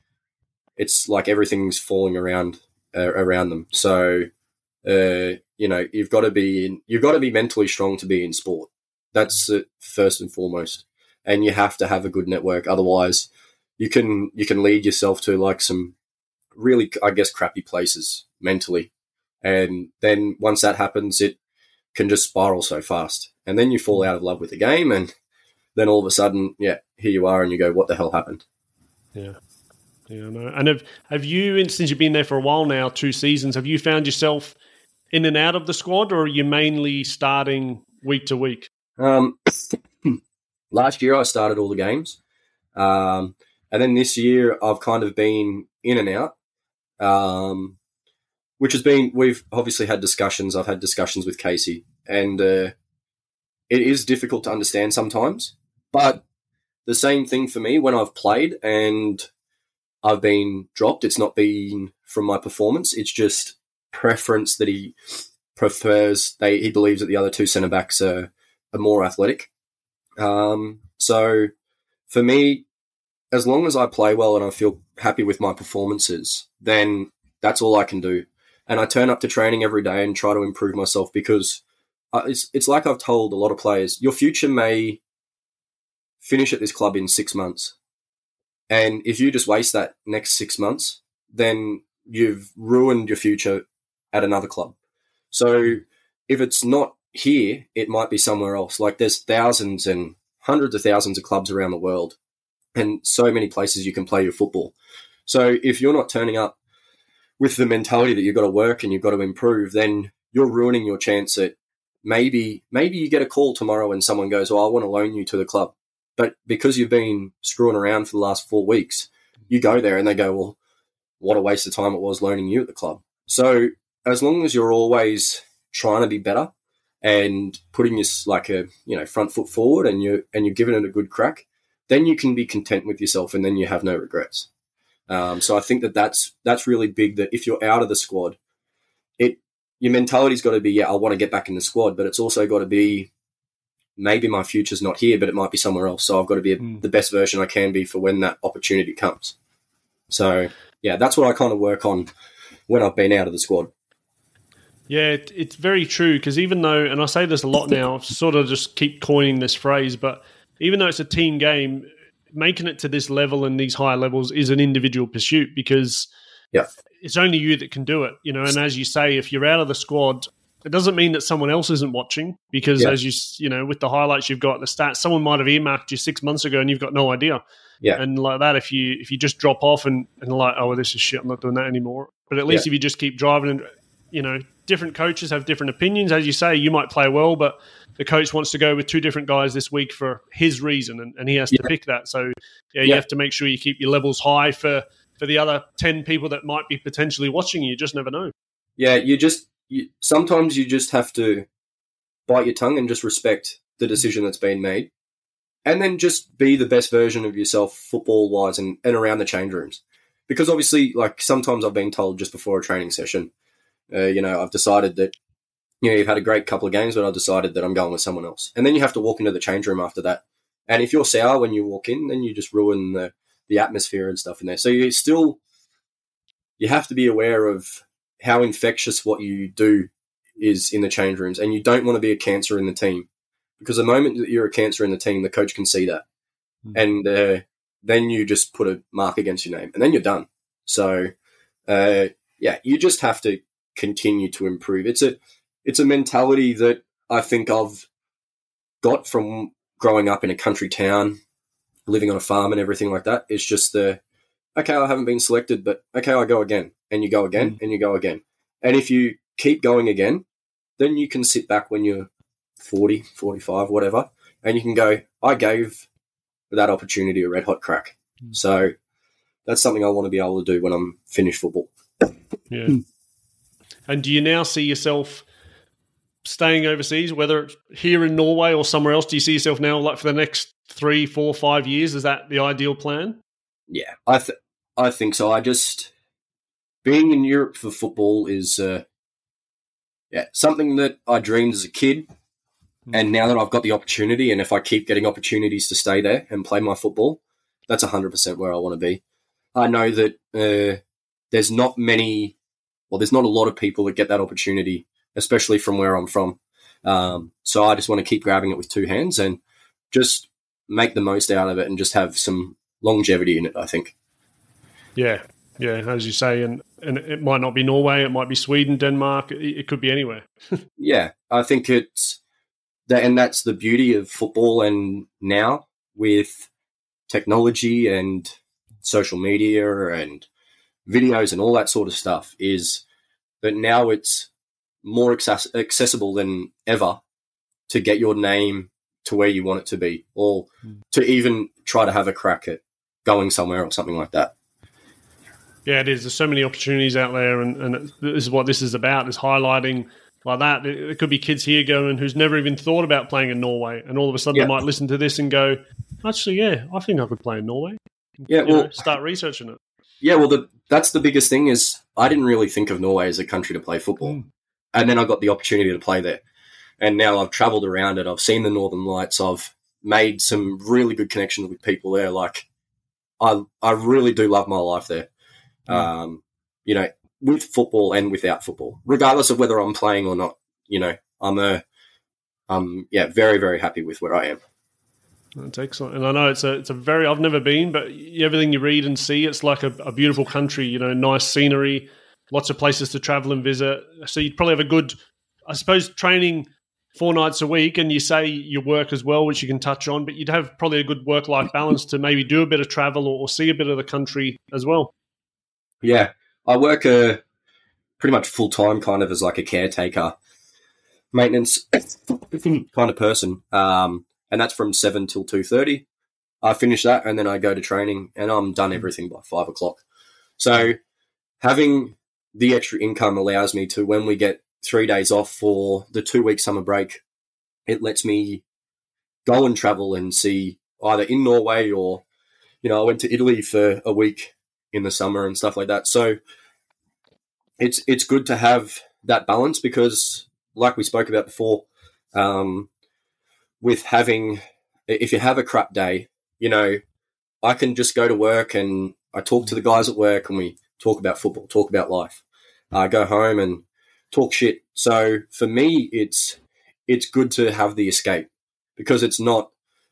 it's like everything's falling around uh, around them. So. Uh, you know, you've got to be in, you've got to be mentally strong to be in sport. That's it first and foremost. And you have to have a good network. Otherwise, you can you can lead yourself to like some really, I guess, crappy places mentally. And then once that happens, it can just spiral so fast. And then you fall out of love with the game, and then all of a sudden, yeah, here you are, and you go, "What the hell happened?" Yeah. Yeah, no. And have have you, since you've been there for a while now, two seasons, have you found yourself in and out of the squad, or are you mainly starting week to week? Um, last year I started all the games, um, and then this year I've kind of been in and out, um, which has been, we've obviously had discussions. I've had discussions with Casey, and uh, it is difficult to understand sometimes, but the same thing for me when I've played and I've been dropped. It's not been from my performance. It's just preference that he prefers. They he believes that the other two centre backs are, are more athletic. Um, so for me, as long as I play well and I feel happy with my performances, then that's all I can do. And I turn up to training every day and try to improve myself, because it's it's like I've told a lot of players, your future may finish at this club in six months. And if you just waste that next six months, then you've ruined your future at another club. So if it's not here, it might be somewhere else. Like there's thousands and hundreds of thousands of clubs around the world, and so many places you can play your football. So if you're not turning up with the mentality that you've got to work and you've got to improve, then you're ruining your chance at maybe, maybe you get a call tomorrow and someone goes, "Oh, I want to loan you to the club." But because you've been screwing around for the last four weeks, you go there and they go, "Well, what a waste of time it was loaning you at the club." So as long as you're always trying to be better and putting your like a you know front foot forward, and you and you're giving it a good crack, then you can be content with yourself, and then you have no regrets. Um, so I think that that's that's really big. That if you're out of the squad, it your mentality's got to be, yeah, I want to get back in the squad, but it's also got to be, maybe my future's not here, but it might be somewhere else. So I've got to be a, mm. the best version I can be for when that opportunity comes. So yeah, that's what I kind of work on when I've been out of the squad. Yeah, it, it's very true, because even though, and I say this a lot now, I sort of just keep coining this phrase, but even though it's a team game, making it to this level and these higher levels is an individual pursuit, because yeah. it's only you that can do it, you know. And as you say, if you're out of the squad, it doesn't mean that someone else isn't watching, because yeah. as you you know, with the highlights you've got, the stats, someone might have earmarked you six months ago and you've got no idea. Yeah. And like that, if you if you just drop off and, and like, oh, well, this is shit, I'm not doing that anymore. But at least yeah. if you just keep driving, and you know, different coaches have different opinions. As you say, you might play well, but the coach wants to go with two different guys this week for his reason, and, and he has to yeah. pick that. So yeah, you yeah. have to make sure you keep your levels high for, for the other ten people that might be potentially watching you. You just never know. Yeah, you just you, sometimes you just have to bite your tongue and just respect the decision that's been made, and then just be the best version of yourself football-wise and, and around the change rooms. Because obviously, like sometimes I've been told just before a training session, uh, you know, I've decided that, you know, you've had a great couple of games, but I've decided that I'm going with someone else. And then you have to walk into the change room after that. And if you're sour when you walk in, then you just ruin the, the atmosphere and stuff in there. So you still, you have to be aware of how infectious what you do is in the change rooms. And you don't want to be a cancer in the team, because the moment that you're a cancer in the team, the coach can see that. Mm. And uh, then you just put a mark against your name, and then you're done. So, uh, yeah, you just have to continue to improve. It's a, it's a mentality that I think I've got from growing up in a country town, living on a farm and everything like that. It's just the, okay, I haven't been selected, but okay, I go again, and you go again, mm. and you go again. And if you keep going again, then you can sit back when you're forty, forty-five, whatever, and you can go, I gave that opportunity a red hot crack. Mm. So that's something I want to be able to do when I'm finished football. Yeah. And do you now see yourself staying overseas, whether it's here in Norway or somewhere else? Do you see yourself now, like for the next three, four, five years? Is that the ideal plan? Yeah, I th- I think so. I just being in Europe for football is uh, yeah something that I dreamed as a kid, and now that I've got the opportunity, and if I keep getting opportunities to stay there and play my football, that's one hundred percent where I want to be. I know that uh, there's not many, well, there's not a lot of people that get that opportunity, especially from where I'm from. Um, so I just want to keep grabbing it with two hands and just make the most out of it and just have some longevity in it, I think. Yeah, yeah, as you say, and, and it might not be Norway, it might be Sweden, Denmark, it, it could be anywhere. Yeah, I think it's that, and that's the beauty of football. And now with technology and social media and videos and all that sort of stuff, is that now it's more access- accessible than ever to get your name to where you want it to be, or mm. to even try to have a crack at going somewhere or something like that. Yeah, it is. There's so many opportunities out there, and, and this is what this is about, is highlighting like that. There could be kids here going who's never even thought about playing in Norway, and all of a sudden yeah. they might listen to this and go, actually, yeah, I think I could play in Norway. Yeah, you well, know, start researching it. Yeah, well, the, that's the biggest thing is I didn't really think of Norway as a country to play football. Mm. And then I got the opportunity to play there. And now I've travelled around it. I've seen the Northern Lights. I've made some really good connections with people there. Like, I I really do love my life there. Mm. Um, you know, with football and without football, regardless of whether I'm playing or not. You know, I'm a, um, yeah, very very happy with where I am. That's excellent, and I know it's a it's a very I've never been, but everything you read and see, it's like a, a beautiful country. You know, nice scenery, lots of places to travel and visit. So you'd probably have a good, I suppose, training four nights a week, and you say your work as well, which you can touch on, but you'd have probably a good work-life balance to maybe do a bit of travel or, or see a bit of the country as well. Yeah, I work a pretty much full-time kind of as like a caretaker, maintenance kind of person, um, and that's from seven till two thirty. I finish that, and then I go to training, and I'm done everything by five o'clock. So having the extra income allows me to, when we get three days off for the two-week summer break, it lets me go and travel and see either in Norway or, you know, I went to Italy for a week in the summer and stuff like that. So it's it's good to have that balance because, like we spoke about before, um, with having, if you have a crap day, you know, I can just go to work and I talk to the guys at work and we talk about football, talk about life. I go home and talk shit. So for me, it's it's good to have the escape because it's not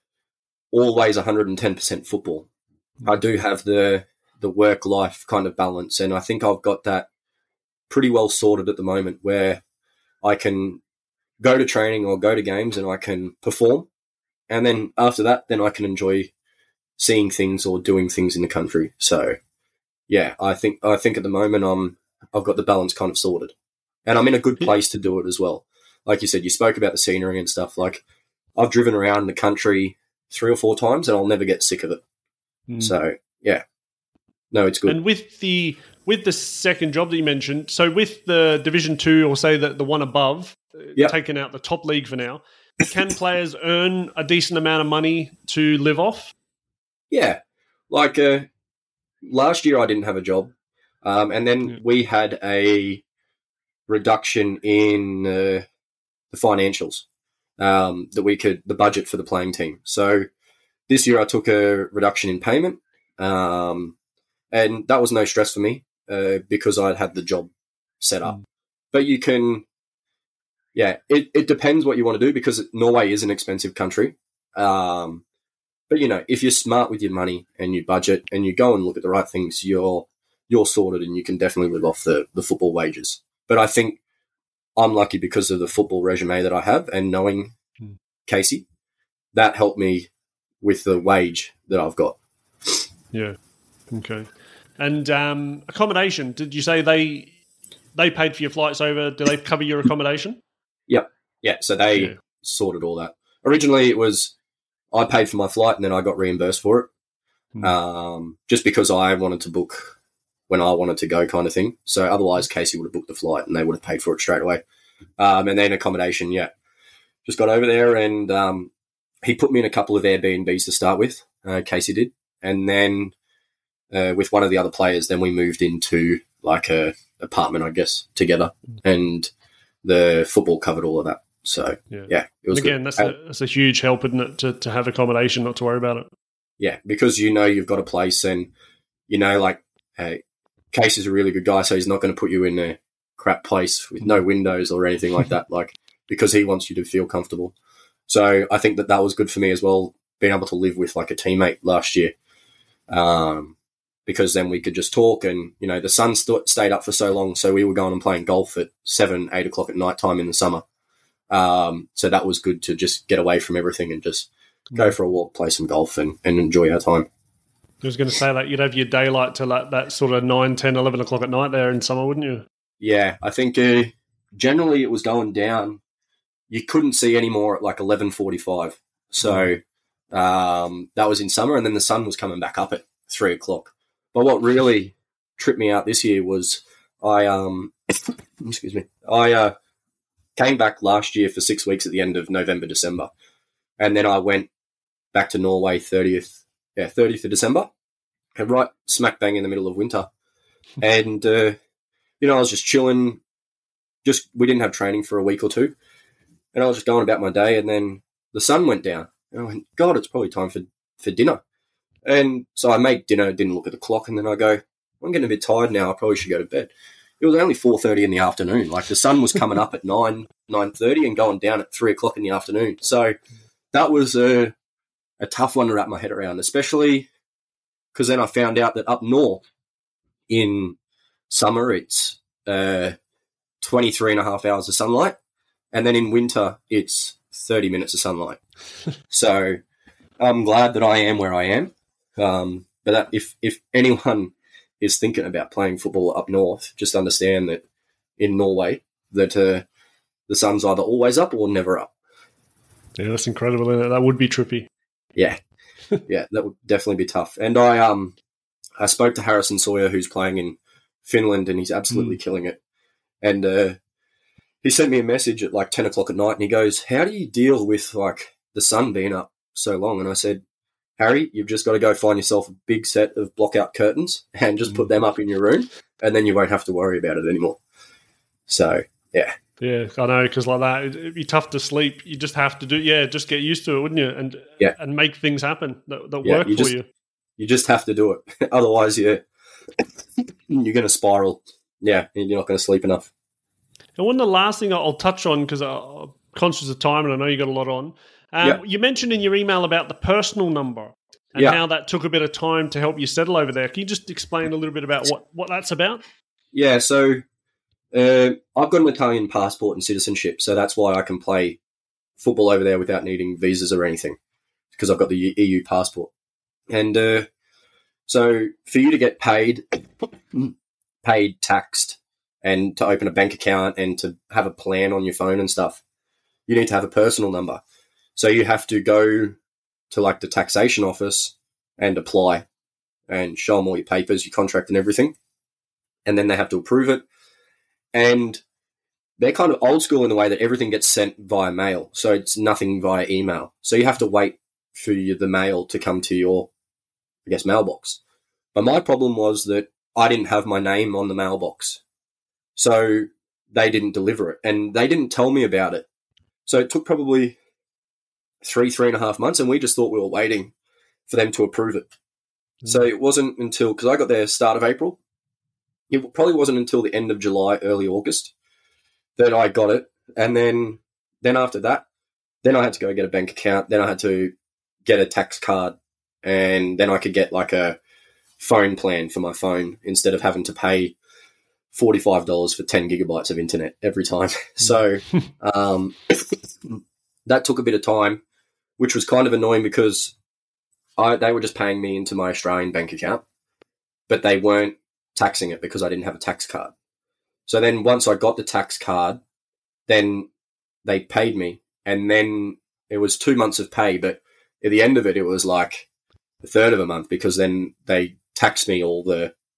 always one hundred ten percent football. I do have the the work-life kind of balance, and I think I've got that pretty well sorted at the moment where I can go to training or go to games and I can perform, and then after that, then I can enjoy seeing things or doing things in the country. So yeah, I think I think at the moment I'm I've got the balance kind of sorted. And I'm in a good place to do it as well. Like you said, you spoke about the scenery and stuff. Like, I've driven around the country three or four times and I'll never get sick of it. Mm. So, yeah. No, it's good. And with the with the second job that you mentioned, so with the Division Two, or say that the one above, yep. taking out the top league for now, can players earn a decent amount of money to live off? Yeah. Like, uh, last year I didn't have a job. Um, and then yeah. we had a reduction in uh, the financials um, that we could, the budget for the playing team. So this year I took a reduction in payment, um, and that was no stress for me uh, because I'd had the job set up. Mm. But you can, yeah, it, it depends what you want to do because Norway is an expensive country. Um, but, you know, if you're smart with your money and you budget and you go and look at the right things, you're you're sorted and you can definitely live off the, the football wages. But I think I'm lucky because of the football resume that I have and knowing mm. Casey, that helped me with the wage that I've got. Yeah. Okay. And um, accommodation, did you say they they paid for your flights over? Do they cover your accommodation? Yep. Yeah, so they yeah. sorted all that. Originally it was I paid for my flight and then I got reimbursed for it mm. um, just because I wanted to book when I wanted to go kind of thing. So otherwise, Casey would have booked the flight and they would have paid for it straight away. Um, and then accommodation, yeah. Just got over there and um, he put me in a couple of Airbnbs to start with, uh, Casey did. And then uh, with one of the other players, then we moved into like a apartment, I guess, together. And the football covered all of that. So, yeah, yeah it was and again, good. that's a, that's a huge help, isn't it, to, to have accommodation, not to worry about it. Yeah, because you know you've got a place and, you know, like, hey, Case is a really good guy, so he's not going to put you in a crap place with no windows or anything like that, like, because he wants you to feel comfortable. So I think that that was good for me as well, being able to live with, like, a teammate last year, um, because then we could just talk and, you know, the sun st- stayed up for so long, so we were going and playing golf at seven, eight o'clock at night time in the summer. Um, so that was good to just get away from everything and just go for a walk, play some golf and, and enjoy our time. I was going to say that you'd have your daylight till like that sort of nine, ten, eleven o'clock at night there in summer, wouldn't you? Yeah, I think uh, generally it was going down. You couldn't see any more at like eleven forty-five. So um, that was in summer, and then the sun was coming back up at three o'clock. But what really tripped me out this year was I, um, excuse me, I uh, came back last year for six weeks at the end of November, December. And then I went back to Norway thirtieth, yeah, thirtieth of December, and right smack bang in the middle of winter. And, uh, you know, I was just chilling. Just, we didn't have training for a week or two. And I was just going about my day, and then the sun went down. And I went, God, it's probably time for, for dinner. And so I made dinner, didn't look at the clock, and then I go, I'm getting a bit tired now. I probably should go to bed. It was only four thirty in the afternoon. Like, the sun was coming up at nine, nine thirty and going down at three o'clock in the afternoon. So that was a, a tough one to wrap my head around, especially because then I found out that up north in summer it's uh, twenty-three and a half hours of sunlight, and then in winter it's thirty minutes of sunlight. So I'm glad that I am where I am. Um, but that, if, if anyone is thinking about playing football up north, just understand that in Norway that uh, the sun's either always up or never up. Yeah, that's incredible, isn't it? That would be trippy. Yeah, yeah, that would definitely be tough. And I um, I spoke to Harrison Sawyer, who's playing in Finland, and he's absolutely mm. killing it. And uh, he sent me a message at like ten o'clock at night, and he goes, "How do you deal with like the sun being up so long?" And I said, "Harry, you've just got to go find yourself a big set of block-out curtains and just mm. put them up in your room, and then you won't have to worry about it anymore." So, yeah. Yeah, I know, because like that, it'd be tough to sleep. You just have to do, yeah, just get used to it, wouldn't you? And yeah. and make things happen that, that yeah, work you for just, you. You just have to do it. Otherwise, you're, you're going to spiral. Yeah, you're not going to sleep enough. And one of the last thing I'll touch on, because I'm conscious of time and I know you got a lot on, um, yep. you mentioned in your email about the personal number and yep. how that took a bit of time to help you settle over there. Can you just explain a little bit about what, what that's about? Yeah, so uh, I've got an Italian passport and citizenship, so that's why I can play football over there without needing visas or anything, because I've got the E U passport. And uh, so for you to get paid, paid, taxed, and to open a bank account and to have a plan on your phone and stuff, you need to have a personal number. So you have to go to like the taxation office and apply and show them all your papers, your contract and everything. And then they have to approve it. And they're kind of old school in the way that everything gets sent via mail. So it's nothing via email. So you have to wait for you, the mail to come to your, I guess, mailbox. But my problem was that I didn't have my name on the mailbox. So they didn't deliver it. And they didn't tell me about it. So it took probably three, three and a half months. And we just thought we were waiting for them to approve it. Mm. So it wasn't until, because I got there start of April. It probably wasn't until the end of July, early August, that I got it. And then then after that, then I had to go get a bank account. Then I had to get a tax card. And then I could get like a phone plan for my phone instead of having to pay forty-five dollars for ten gigabytes of internet every time. So um, that took a bit of time, which was kind of annoying because I, they were just paying me into my Australian bank account, but they weren't taxing it because I didn't have a tax card. So then once I got the tax card, then they paid me, and then it was two months of pay, but at the end of it, it was like a third of a month because then they taxed me all the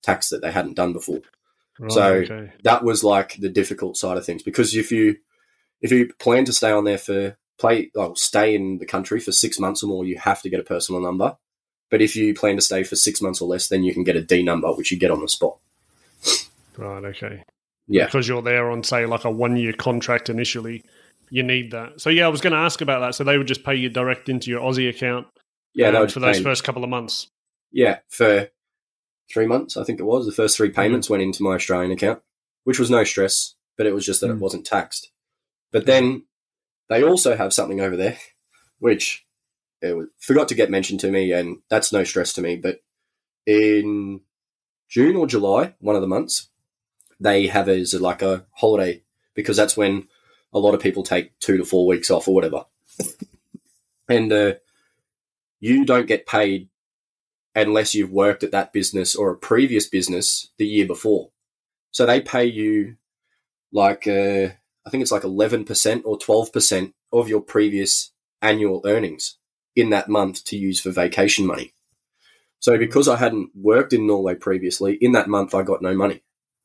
tax that they hadn't done before. Right, so okay. that was like the difficult side of things, because if you if you plan to stay on there for play, well, stay in the country for six months or more, you have to get a personal number. But if you plan to stay for six months or less, then you can get a D number, which you get on the spot. Right, okay. Yeah. Because you're there on, say, like a one-year contract initially, you need that. So, yeah, I was going to ask about that. So they would just pay you direct into your Aussie account Yeah, um, no, for those first couple of months? Yeah, for three months, I think it was. The first three payments mm. went into my Australian account, which was no stress, but it was just that mm. it wasn't taxed. But then they also have something over there, which it was, forgot to get mentioned to me, and that's no stress to me. But in June or July, one of the months, they have it as like a holiday, because that's when a lot of people take two to four weeks off or whatever. And uh, you don't get paid unless you've worked at that business or a previous business the year before. So they pay you like, uh, I think it's like eleven percent or twelve percent of your previous annual earnings in that month to use for vacation money. So because I hadn't worked in Norway previously, in that month I got no money.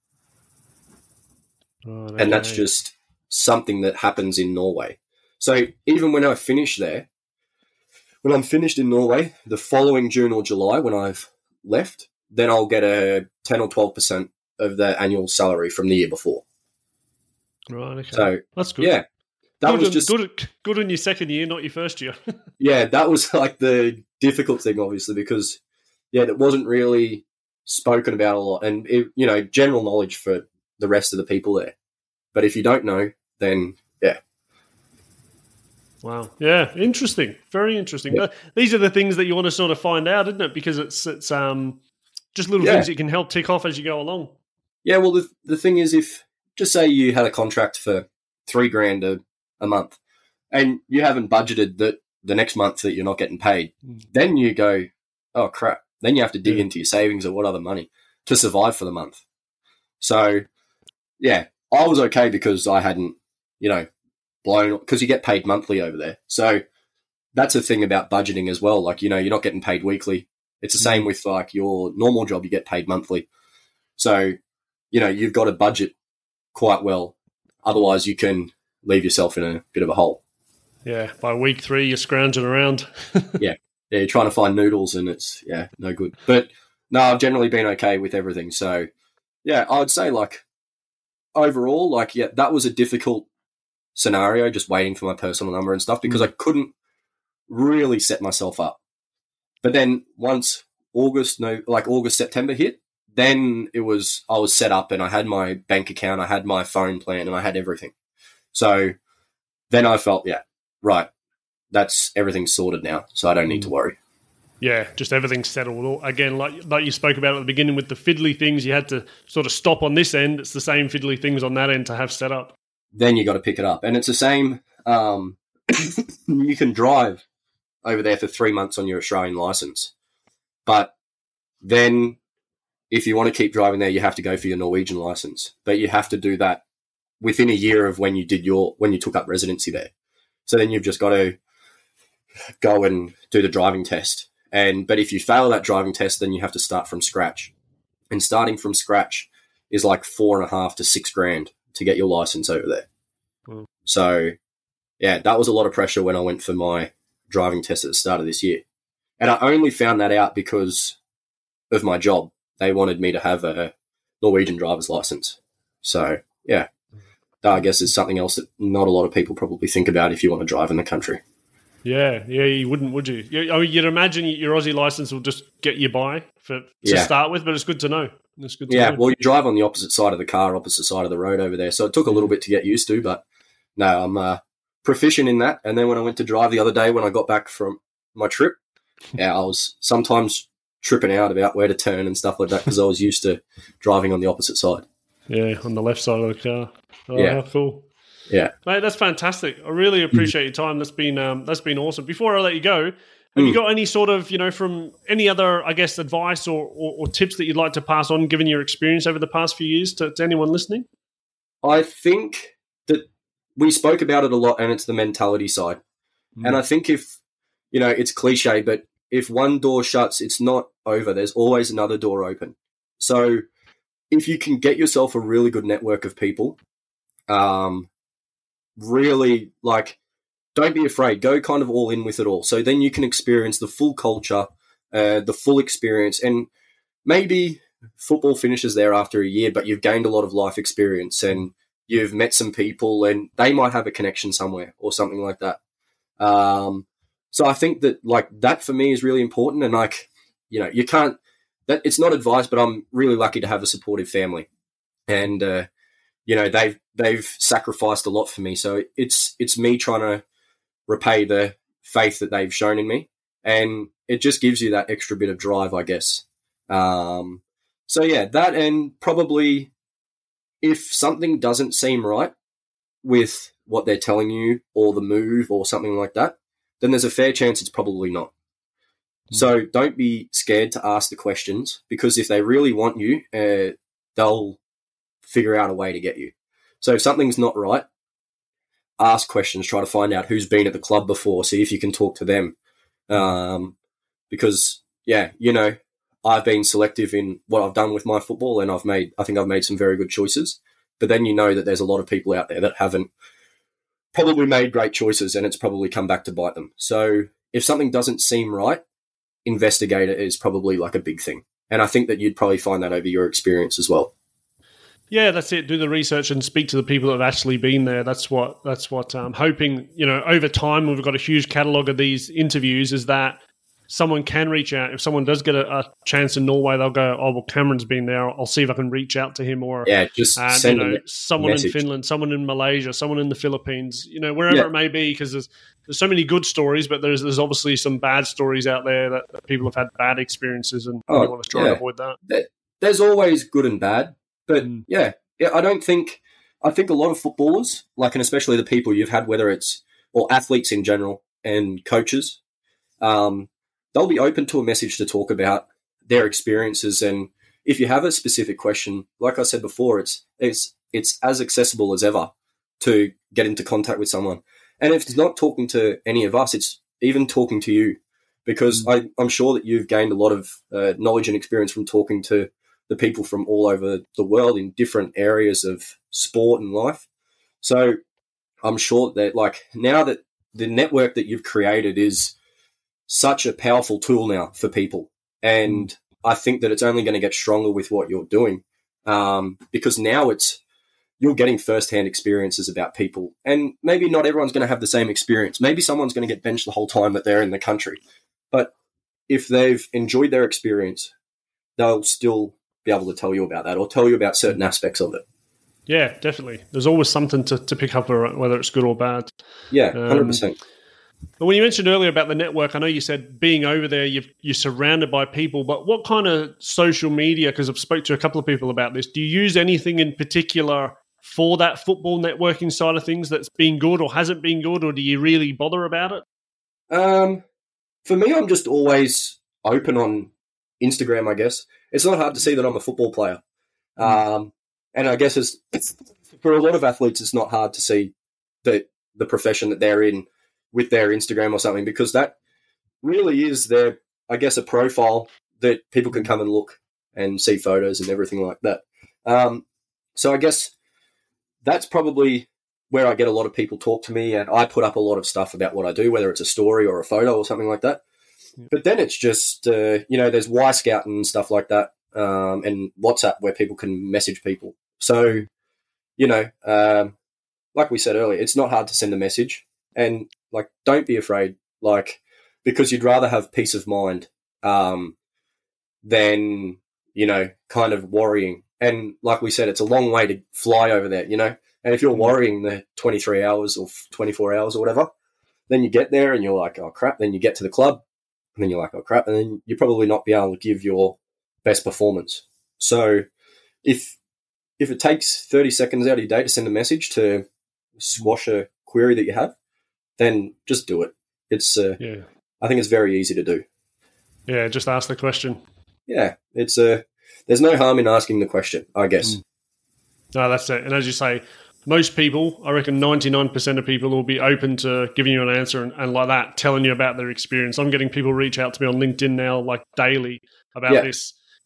Oh, okay. And that's just something that happens in Norway. So even when I finish there, when I'm finished in Norway, the following June or July when I've left, then I'll get a ten or twelve percent of the annual salary from the year before. Right, okay. So that's good. Yeah. That good, was just good, good in your second year, not your first year. Yeah, that was like the difficult thing, obviously, because, yeah, it wasn't really spoken about a lot. And, it, you know, general knowledge for the rest of the people there. But if you don't know, then, yeah. Wow. Yeah, interesting. Very interesting. Yeah. These are the things that you want to sort of find out, isn't it? Because it's it's um just little yeah. things that you can help tick off as you go along. Yeah, well, the the thing is, if, just say you had a contract for three grand a, a month and you haven't budgeted that the next month that you're not getting paid, mm. then you go, oh, crap. Then you have to dig yeah. into your savings or what other money to survive for the month. So, yeah, I was okay because I hadn't, you know, blown, because you get paid monthly over there. So that's a thing about budgeting as well. Like, you know, you're not getting paid weekly. It's the mm. same with like your normal job, you get paid monthly. So, you know, you've got to budget quite well. Otherwise you can leave yourself in a bit of a hole. Yeah. By week three, you're scrounging around. yeah. Yeah. You're trying to find noodles and it's, yeah, no good. But no, I've generally been okay with everything. So yeah, I would say like overall, like, yeah, that was a difficult scenario, just waiting for my personal number and stuff, because mm. I couldn't really set myself up. But then once August, no, like August, September hit, then it was, I was set up and I had my bank account, I had my phone plan and I had everything. So then I felt, yeah, right, that's everything's sorted now. So I don't need to worry. Yeah, just everything's settled. Again, like like you spoke about at the beginning with the fiddly things, you had to sort of stop on this end. It's the same fiddly things on that end to have set up. Then you got to pick it up. And it's the same, um, you can drive over there for three months on your Australian license. But then if you want to keep driving there, you have to go for your Norwegian license. But you have to do that within a year of when you did your, when you took up residency there. So then you've just got to go and do the driving test. And, but if you fail that driving test, then you have to start from scratch. And starting from scratch is like four and a half to six grand to get your license over there. Mm. So, yeah, that was a lot of pressure when I went for my driving test at the start of this year. And I only found that out because of my job. They wanted me to have a Norwegian driver's license. So, yeah, that I guess is something else that not a lot of people probably think about if you want to drive in the country. Yeah, yeah, you wouldn't, would you? I mean, you'd imagine your Aussie license will just get you by for to yeah. start with, but it's good to know. It's good to yeah, know. Well, you drive on the opposite side of the car, opposite side of the road over there, so it took a little bit to get used to, but no, I'm uh, proficient in that. And then when I went to drive the other day when I got back from my trip, yeah, I was sometimes tripping out about where to turn and stuff like that because I was used to driving on the opposite side. Yeah, on the left side of the car. Oh, yeah. How cool. Yeah, mate, that's fantastic. I really appreciate your time. That's been um, that's been awesome. Before I let you go, have mm. you got any sort of, you know, from any other, I guess, advice or, or, or tips that you'd like to pass on, given your experience over the past few years, to, to anyone listening? I think that we spoke about it a lot, and it's the mentality side. Mm. And I think if, you know, it's cliche, but if one door shuts, it's not over. There's always another door open. So if you can get yourself a really good network of people, um, really, like, don't be afraid. Go kind of all in with it all. So then you can experience the full culture, uh, the full experience, and maybe football finishes there after a year, but you've gained a lot of life experience and you've met some people and they might have a connection somewhere or something like that. Um, so I think that, like, that for me is really important. And, like, you know, you can't, that it's not advice, but I'm really lucky to have a supportive family. And, uh, you know, they've, they've sacrificed a lot for me. So it's, it's me trying to repay the faith that they've shown in me. And it just gives you that extra bit of drive, I guess. Um, so yeah, that, and probably if something doesn't seem right with what they're telling you or the move or something like that, then there's a fair chance it's probably not. Mm. So don't be scared to ask the questions, because if they really want you, uh, they'll figure out a way to get you. So if something's not right, ask questions, try to find out who's been at the club before, see if you can talk to them. Um, because, yeah, you know, I've been selective in what I've done with my football, and I've made, I think I've made some very good choices. But then you know that there's a lot of people out there that haven't probably made great choices, and it's probably come back to bite them. So if something doesn't seem right, investigate it is probably like a big thing. And I think that you'd probably find that over your experience as well. Yeah, that's it. Do the research and speak to the people that have actually been there. That's what that's what I'm hoping, you know, over time, we've got a huge catalogue of these interviews, is that someone can reach out. If someone does get a, a chance in Norway, they'll go, oh, well, Cameron's been there. I'll see if I can reach out to him. Or yeah, just uh, send you know, a someone message. in Finland, someone in Malaysia, someone in the Philippines, you know, wherever yeah. it may be, because there's there's so many good stories, but there's there's obviously some bad stories out there that, that people have had bad experiences, and oh, we want to try yeah. and avoid that. There's always good and bad, but mm. yeah, yeah, I don't think, I think a lot of footballers, like, and especially the people you've had, whether it's, or athletes in general and coaches, um, they'll be open to a message to talk about their experiences. And if you have a specific question, like I said before, it's it's it's as accessible as ever to get into contact with someone. And if it's not talking to any of us, it's even talking to you, because mm. I, I'm sure that you've gained a lot of uh, knowledge and experience from talking to the people from all over the world in different areas of sport and life. So I'm sure that, like, now that the network that you've created is such a powerful tool now for people. And I think that it's only going to get stronger with what you're doing, um, because now it's, you're getting firsthand experiences about people. And maybe not everyone's going to have the same experience. Maybe someone's going to get benched the whole time that they're in the country. But if they've enjoyed their experience, they'll still be able to tell you about that, or tell you about certain aspects of it. Yeah, definitely. There's always something to, to pick up, whether it's good or bad. Yeah, one hundred percent. Um, But when you mentioned earlier about the network, I know you said being over there, you've, you're surrounded by people, but what kind of social media, because I've spoke to a couple of people about this, do you use anything in particular for that football networking side of things that's been good or hasn't been good, or do you really bother about it? Um, for me, I'm just always open on Instagram, I guess. It's not hard to see that I'm a football player. Um, and I guess it's, it's, for a lot of athletes, it's not hard to see the, the profession that they're in with their Instagram or something, because that really is their, I guess, a profile that people can come and look and see photos and everything like that. Um, so I guess that's probably where I get a lot of people talk to me, and I put up a lot of stuff about what I do, whether it's a story or a photo or something like that. Yeah. But then it's just, uh, you know, there's Y-Scout and stuff like that, um, and WhatsApp where people can message people. So, you know, um, like we said earlier, it's not hard to send a message. And, like, don't be afraid, like, because you'd rather have peace of mind um, than, you know, kind of worrying. And like we said, it's a long way to fly over there, you know. And if you're worrying the twenty-three hours or twenty-four hours or whatever, then you get there and you're like, oh, crap. Then you get to the club and then you're like, oh, crap. And then you'll probably not be able to give your best performance. So if if it takes thirty seconds out of your day to send a message to squash a query that you have, then just do it. It's, uh, yeah. I think it's very easy to do. Yeah, just ask the question. Yeah, it's uh, there's no harm in asking the question, I guess. Mm. No, that's it. And as you say, most people, I reckon ninety-nine percent of people will be open to giving you an answer and, and like that, telling you about their experience. I'm getting people reach out to me on LinkedIn now, like daily, about yeah. this.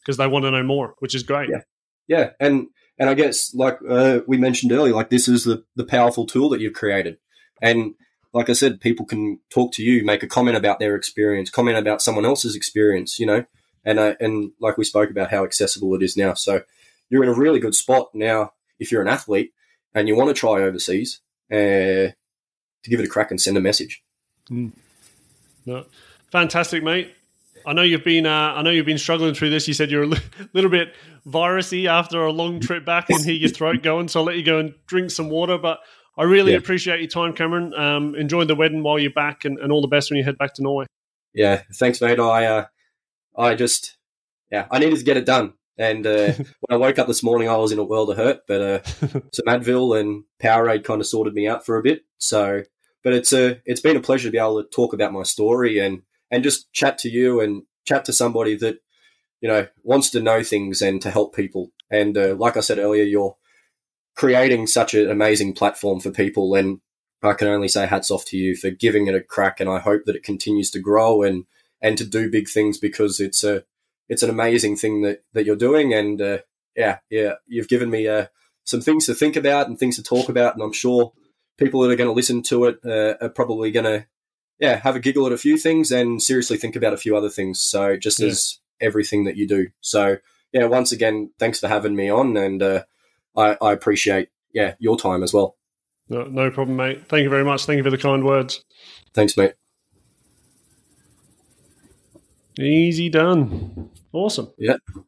because they want to know more, which is great. Yeah, yeah, and and I guess like uh, we mentioned earlier, like this is the the powerful tool that you've created, and like I said, people can talk to you, make a comment about their experience, comment about someone else's experience, you know, and uh, and like we spoke about how accessible it is now. So you're in a really good spot now if you're an athlete and you want to try overseas uh, to give it a crack and send a message. Mm. No. Fantastic, mate. I know you've been uh, I know you've been struggling through this. You said you're a li- little bit virusy after a long trip back and hear your throat going, so I'll let you go and drink some water. But I really yeah. appreciate your time, Cameron. Um, enjoy the wedding while you're back, and, and all the best when you head back to Norway. Yeah, thanks, mate. I uh, I just yeah, I needed to get it done. And uh, when I woke up this morning, I was in a world of hurt. But uh, some Advil and Powerade kind of sorted me out for a bit. So, but it's a it's been a pleasure to be able to talk about my story and. And just chat to you and chat to somebody that, you know, wants to know things and to help people. And uh, like I said earlier, you're creating such an amazing platform for people. And I can only say hats off to you for giving it a crack. And I hope that it continues to grow and, and to do big things, because it's a it's an amazing thing that, that you're doing. And uh, yeah, yeah, you've given me uh, some things to think about and things to talk about. And I'm sure people that are going to listen to it uh, are probably going to, yeah, have a giggle at a few things and seriously think about a few other things. So just yeah. as everything that you do. So yeah, once again, thanks for having me on, and uh, I, I appreciate yeah your time as well. No, no problem, mate. Thank you very much. Thank you for the kind words. Thanks, mate. Easy done. Awesome. Yeah.